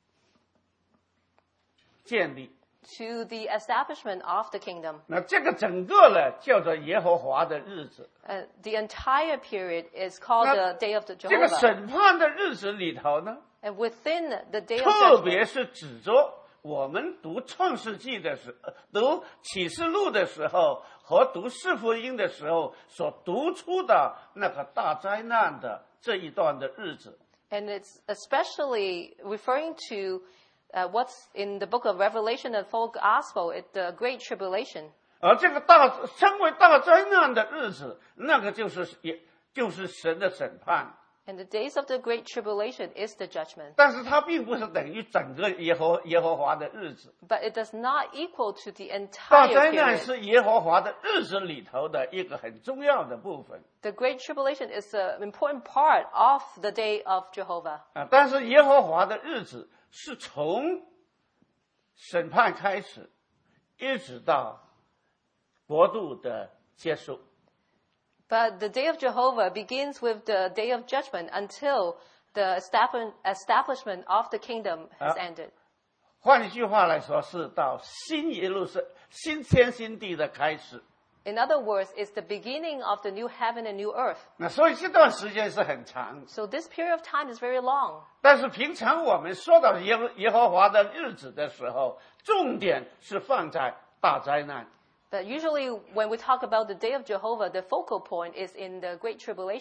建立， to the establishment of the kingdom. 那这个整个呢叫做耶和华的日子。 Uh, the entire period is called Now, the day of the 这个 Jehovah. 审判的日子里头呢， And within the day of 特别 judgment, 是指着我们读创世纪的时候，读启示录的时候和读四福音的时候所读出的那个大灾难的这一段的日子。 and it's especially referring to uh, what's in the book of Revelation and full gospel, it, the great tribulation. 而这个大称为大灾难的日子，那个就是也就是神的审判。 And the days of the great tribulation is the judgment. 但是它并不是等于整个耶和耶和华的日子， But it does not equal to the 大 entire 灾难 period. 是耶和华的日子里头的一个很重要的部分 The great tribulation is an important part of the day of Jehovah. 啊。但是耶和华的日子是从审判开始，一直到国度的结束。 But the day of Jehovah begins with the day of judgment until the establish- establishment of the kingdom has Ah. ended. 换一句话来说，是到新耶路撒新天新地的开始。 In other words, it's the beginning of the new heaven and new earth. 那所以这段时间是很长， So this period of time is very long. 但是平常我们说到耶和耶和华的日子的时候，重点是放在大灾难。 But usually when we talk about the day of Jehovah, the focal point is in the great tribulation.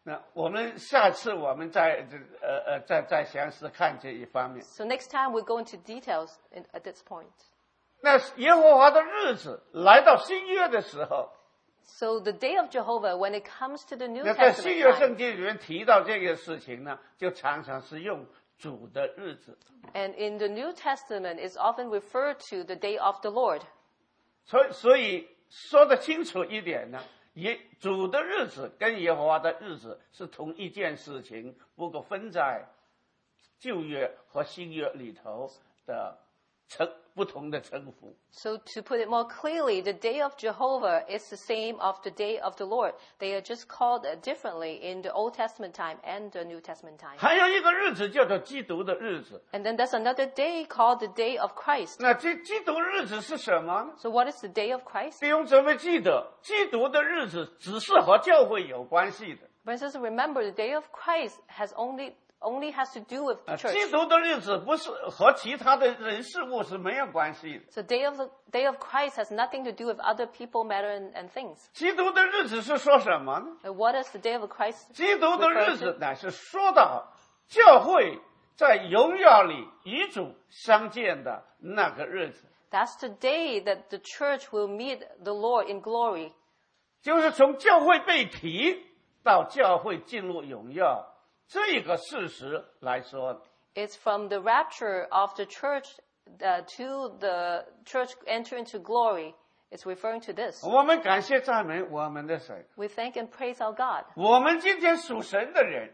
那我们下次我们再这呃呃再再详细看这一方面。 So next time we go into details in, at this point. 那耶和华的日子来到新约的时候， So the day of Jehovah, when it comes to the New 那在新 Testament 约 time, 圣经里面提到这个事情呢，就常常是用主的日子。 and in the New Testament is often referred to the day of the Lord. 所以所以说得清楚一点呢，耶主的日子跟耶和华的日子是同一件事情，不过分在旧约和新约里头的称不同的称呼。 So to put it more clearly, the day of Jehovah is the same of the day of the Lord. They are just called uh, differently in the Old Testament time and the New Testament time. 还有一个日子叫做基督的日子。 And then there's another day called the day of Christ. 那这基督日子是什么呢？ So what is the day of Christ? 弟兄姊妹记得，基督的日子只是和教会有关系的。 But just remember, the day of Christ has only only has to do with the 啊， church. 基督的日子不是和其他的人事物是没有关系的。 So day of the day of Christ has nothing to do with other people, matter, and, and things. 基督的日子是说什么呢？ And what is the day of Christ? 基督的日子乃是说到教会在荣耀里与主相见的那个日子， That's the day that the church will meet the Lord in glory. 就是从教会被提到教会进入荣耀这个事实来说。 It's from the rapture of the church uh, to the church enter into glory. It's referring to this. 我们感谢赞美我们的神。 We thank and praise our God. 我们今天属神的人，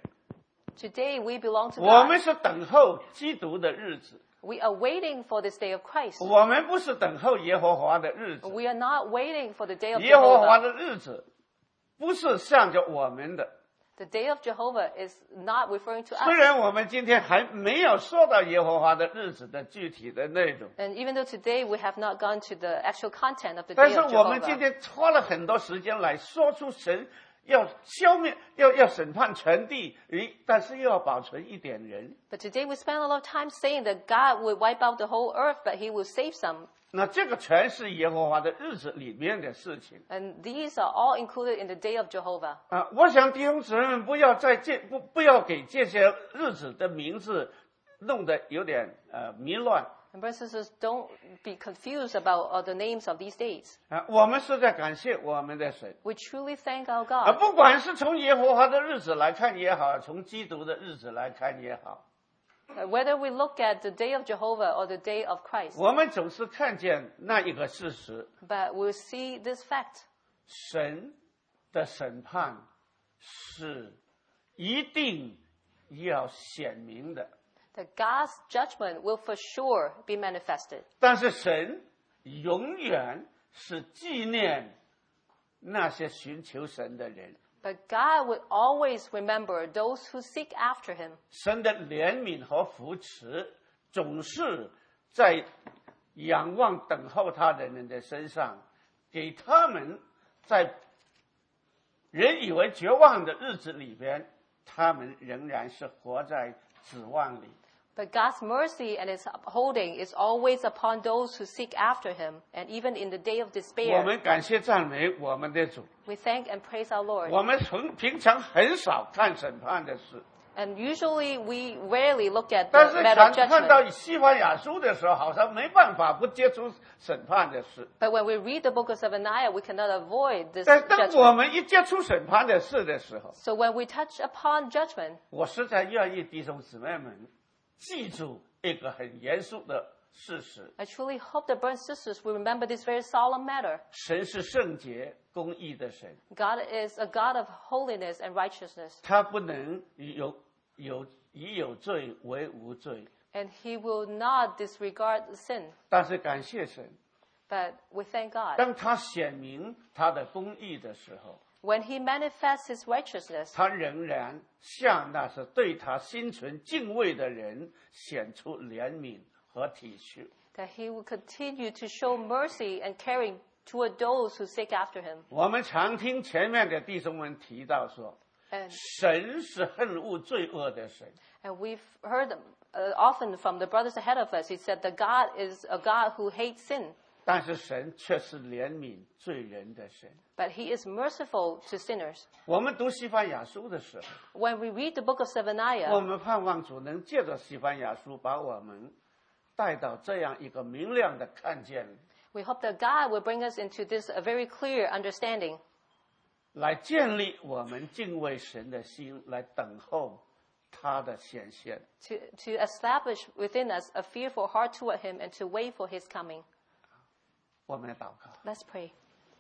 Today we belong to 我们 God. 是等候基督的日子， We are waiting for this day of Christ. 我们不是等候耶和华的日子。 We are not waiting for the day of 耶和华 Jehovah. 的日子不是向着我们的。 The day of Jehovah is not referring to 虽 us. 然我们今天还没有说到耶和华的日子的具体的内容， And even though today we have not gone to the actual content of the 但 day 是 of 我们今 Jehovah, 天花了很多时间来说出神要消灭、要要审判全地，诶，但是又要保存一点人。 but today we spend a lot of time saying that God will wipe out the whole earth, but He will save some. 那这个全是耶和华的日子里面的事情 And these are all included in the day of Jehovah. 啊！我想弟兄姊妹们不要在这不不要给这些日子的名字弄得有点呃迷乱 And brothers and sisters, don't be confused about uh, the names of these days. 啊！我们是在感谢我们的神 We truly thank our 啊！ God. 不管是从耶和华的日子来看也好，从基督的日子来看也好， Uh, Whether we look at the day of Jehovah or the day of Christ, 我们总是看见那一个事实： but we'll see this fact. 神的审判是一定要显明的。 That God's judgment will for sure be manifested. 但是神永远是纪念那些寻求神的人， But God will always remember those who seek after Him. 神的怜悯和扶持总是在仰望等候他的人的身上，给他们在人以为绝望的日子里边，他们仍然是活在指望里。 But God's mercy and His upholding is always upon those who seek after Him, and even in the day of 我 despair. 们感谢赞美我们的主。 We thank and praise our Lord. 我们从平常很少看审判的事， And usually we rarely look at 但 the 是 matter 看 of 看到 judgment. 西番雅书的时候，好像没办法不接触审判的事。 But when we read the book of Zephaniah, we cannot avoid this 但当我 judgment. 们一接触审判的事的时候， So when we touch upon judgment, 我实在愿意弟兄姊妹们记住一个很严肃的事实： I truly hope that brothers and sisters will remember this very solemn matter. 神是圣洁、公义的神， God is a God of holiness and righteousness, 他不能有有以有罪为无罪。 and He will not disregard sin. 但是感谢神， But we thank God. 当他显明他的公义的时候， When He manifests His righteousness, 他仍然向那是对他心存敬畏的人显出怜悯和体恤。 that He will continue to show mercy and caring toward those who seek after Him. 我们常听前面的弟兄们提到说， And, 神是恨恶罪恶的神， and we've heard uh, often from the brothers ahead of us, He said that God is a God who hates sin. 但是神却是怜悯罪人的神。 but he is merciful to sinners. 我们读西番雅书的时候， When we read the book of 我 Zephaniah, 们盼望主能借着西番雅书把我们带到这样一个明亮的看见里， we hope that God will bring us into this a very clear understanding 来建立我们敬畏神的心，来等候他的显现。 to, to establish within us a fearful heart toward him and to wait for his coming. 我们来祷告。 Let's pray.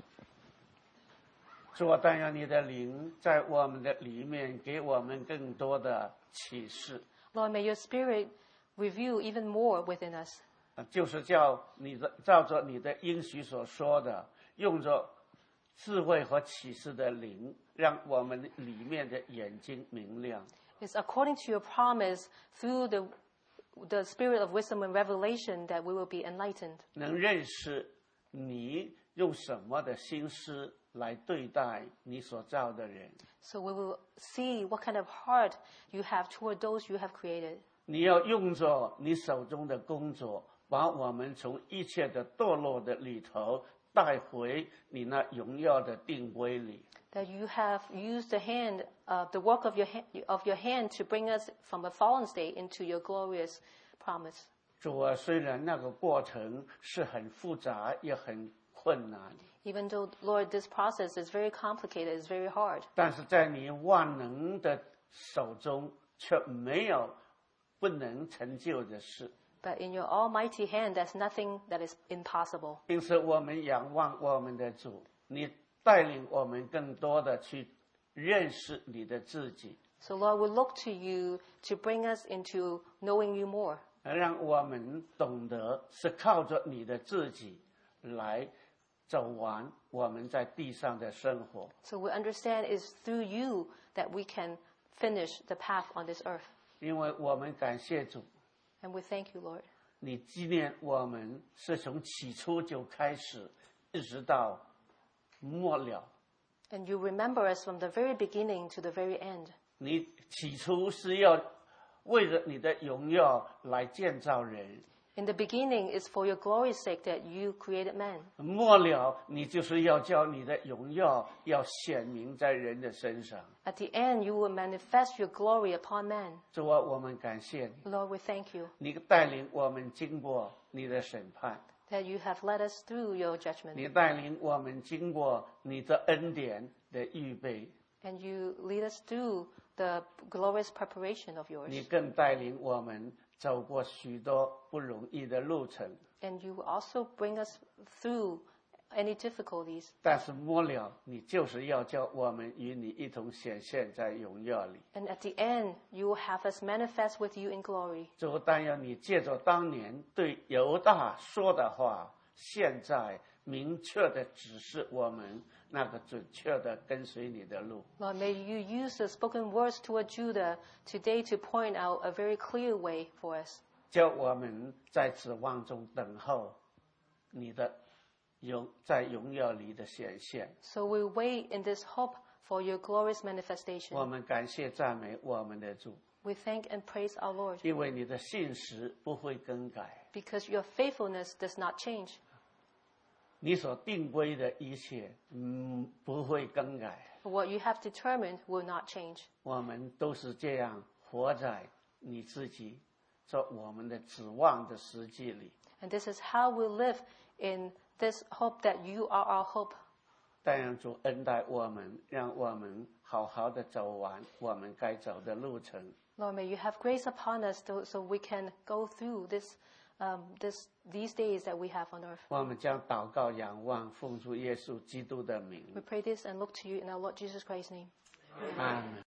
主啊，但愿你的灵在我们的里面给我们更多的启示， Lord, may your spirit reveal even more within us. 呃就是叫你的照着你的应许所说的，用着智慧和启示的灵，让我们里面的眼睛明亮。 It's according to your promise through the, the spirit of wisdom and revelation that we will be enlightened. 能认识你用什么的心思来对待你所造的人。 So we will see what kind of heart you have toward those you have created. 你要用着你手中的工作，把我们从一切的堕落的里头带回你那荣耀的定规里。 That you have used the hand, uh, the work of your, ha- of your hand to bring us from a fallen state into your glorious promise. 主啊，虽然那个过程是很复杂，也很困难， Even though, Lord, this process is very complicated, it's very hard. 但是在你万能的手中却没有不能成就的事。 But in your almighty hand, there's nothing that is impossible. 因此，我们仰望我们的主，你带领我们更多的去认识你的自己， So, Lord, we look to you to bring us into knowing you more. 让我们懂得是靠着你的自己来走完我们在地上的生活。 So we understand it's through you that we can finish the path on this earth. 因为我们感谢主， And we thank you, Lord. 你纪念我们是从起初就开始，一直到末了。 And you remember us from the very beginning to the very end. 你起初是要为了你的荣耀来建造人， In the beginning, it's for your glory's sake that you created man. 末了你就是要叫你的荣耀要显明在人的身上。 At the end, you will manifest your glory upon man. 主啊，我们感谢你， Lord, we thank you 你带领我们经过你的审判， that you have led us through your judgment. 你带领我们经过你的恩典的预备， And you lead us through the glorious preparation of yours. 你更带领我们走过许多不容易的路程。 And you will also bring us through any difficulties. 但是末了，你就是要叫我们与你一同显现在荣耀里。 And at the end, you will have us manifest with you in glory. 主，但要你借着当年对犹大说的话，现在明确的指示我们那个准确的跟随你的路。 Lord, may you use the spoken words toward Judah today to point out a very clear way for us. 叫我们在指望中等候你的荣在荣耀里的显现。 So we wait in this hope for your glorious 我 manifestation. 们感谢赞美我们的主， We thank and praise our Lord 因为你的信实不会更改， because your faithfulness does not change. 你所定规的一切，嗯，不会更改。 What you have determined will not change. 我们都是这样活在你自己做我们的指望的实际里。 And this is how we live in this hope that you are our hope. 但愿主恩待我们，让我们好好的走完我们该走的路程。 Lord, may you have grace upon us so, so we can go through this, um, this, these days that we have on earth. 我们将祷告仰望，奉主耶稣基督的名， We pray this and look to you in our Lord Jesus Christ's name. 阿门。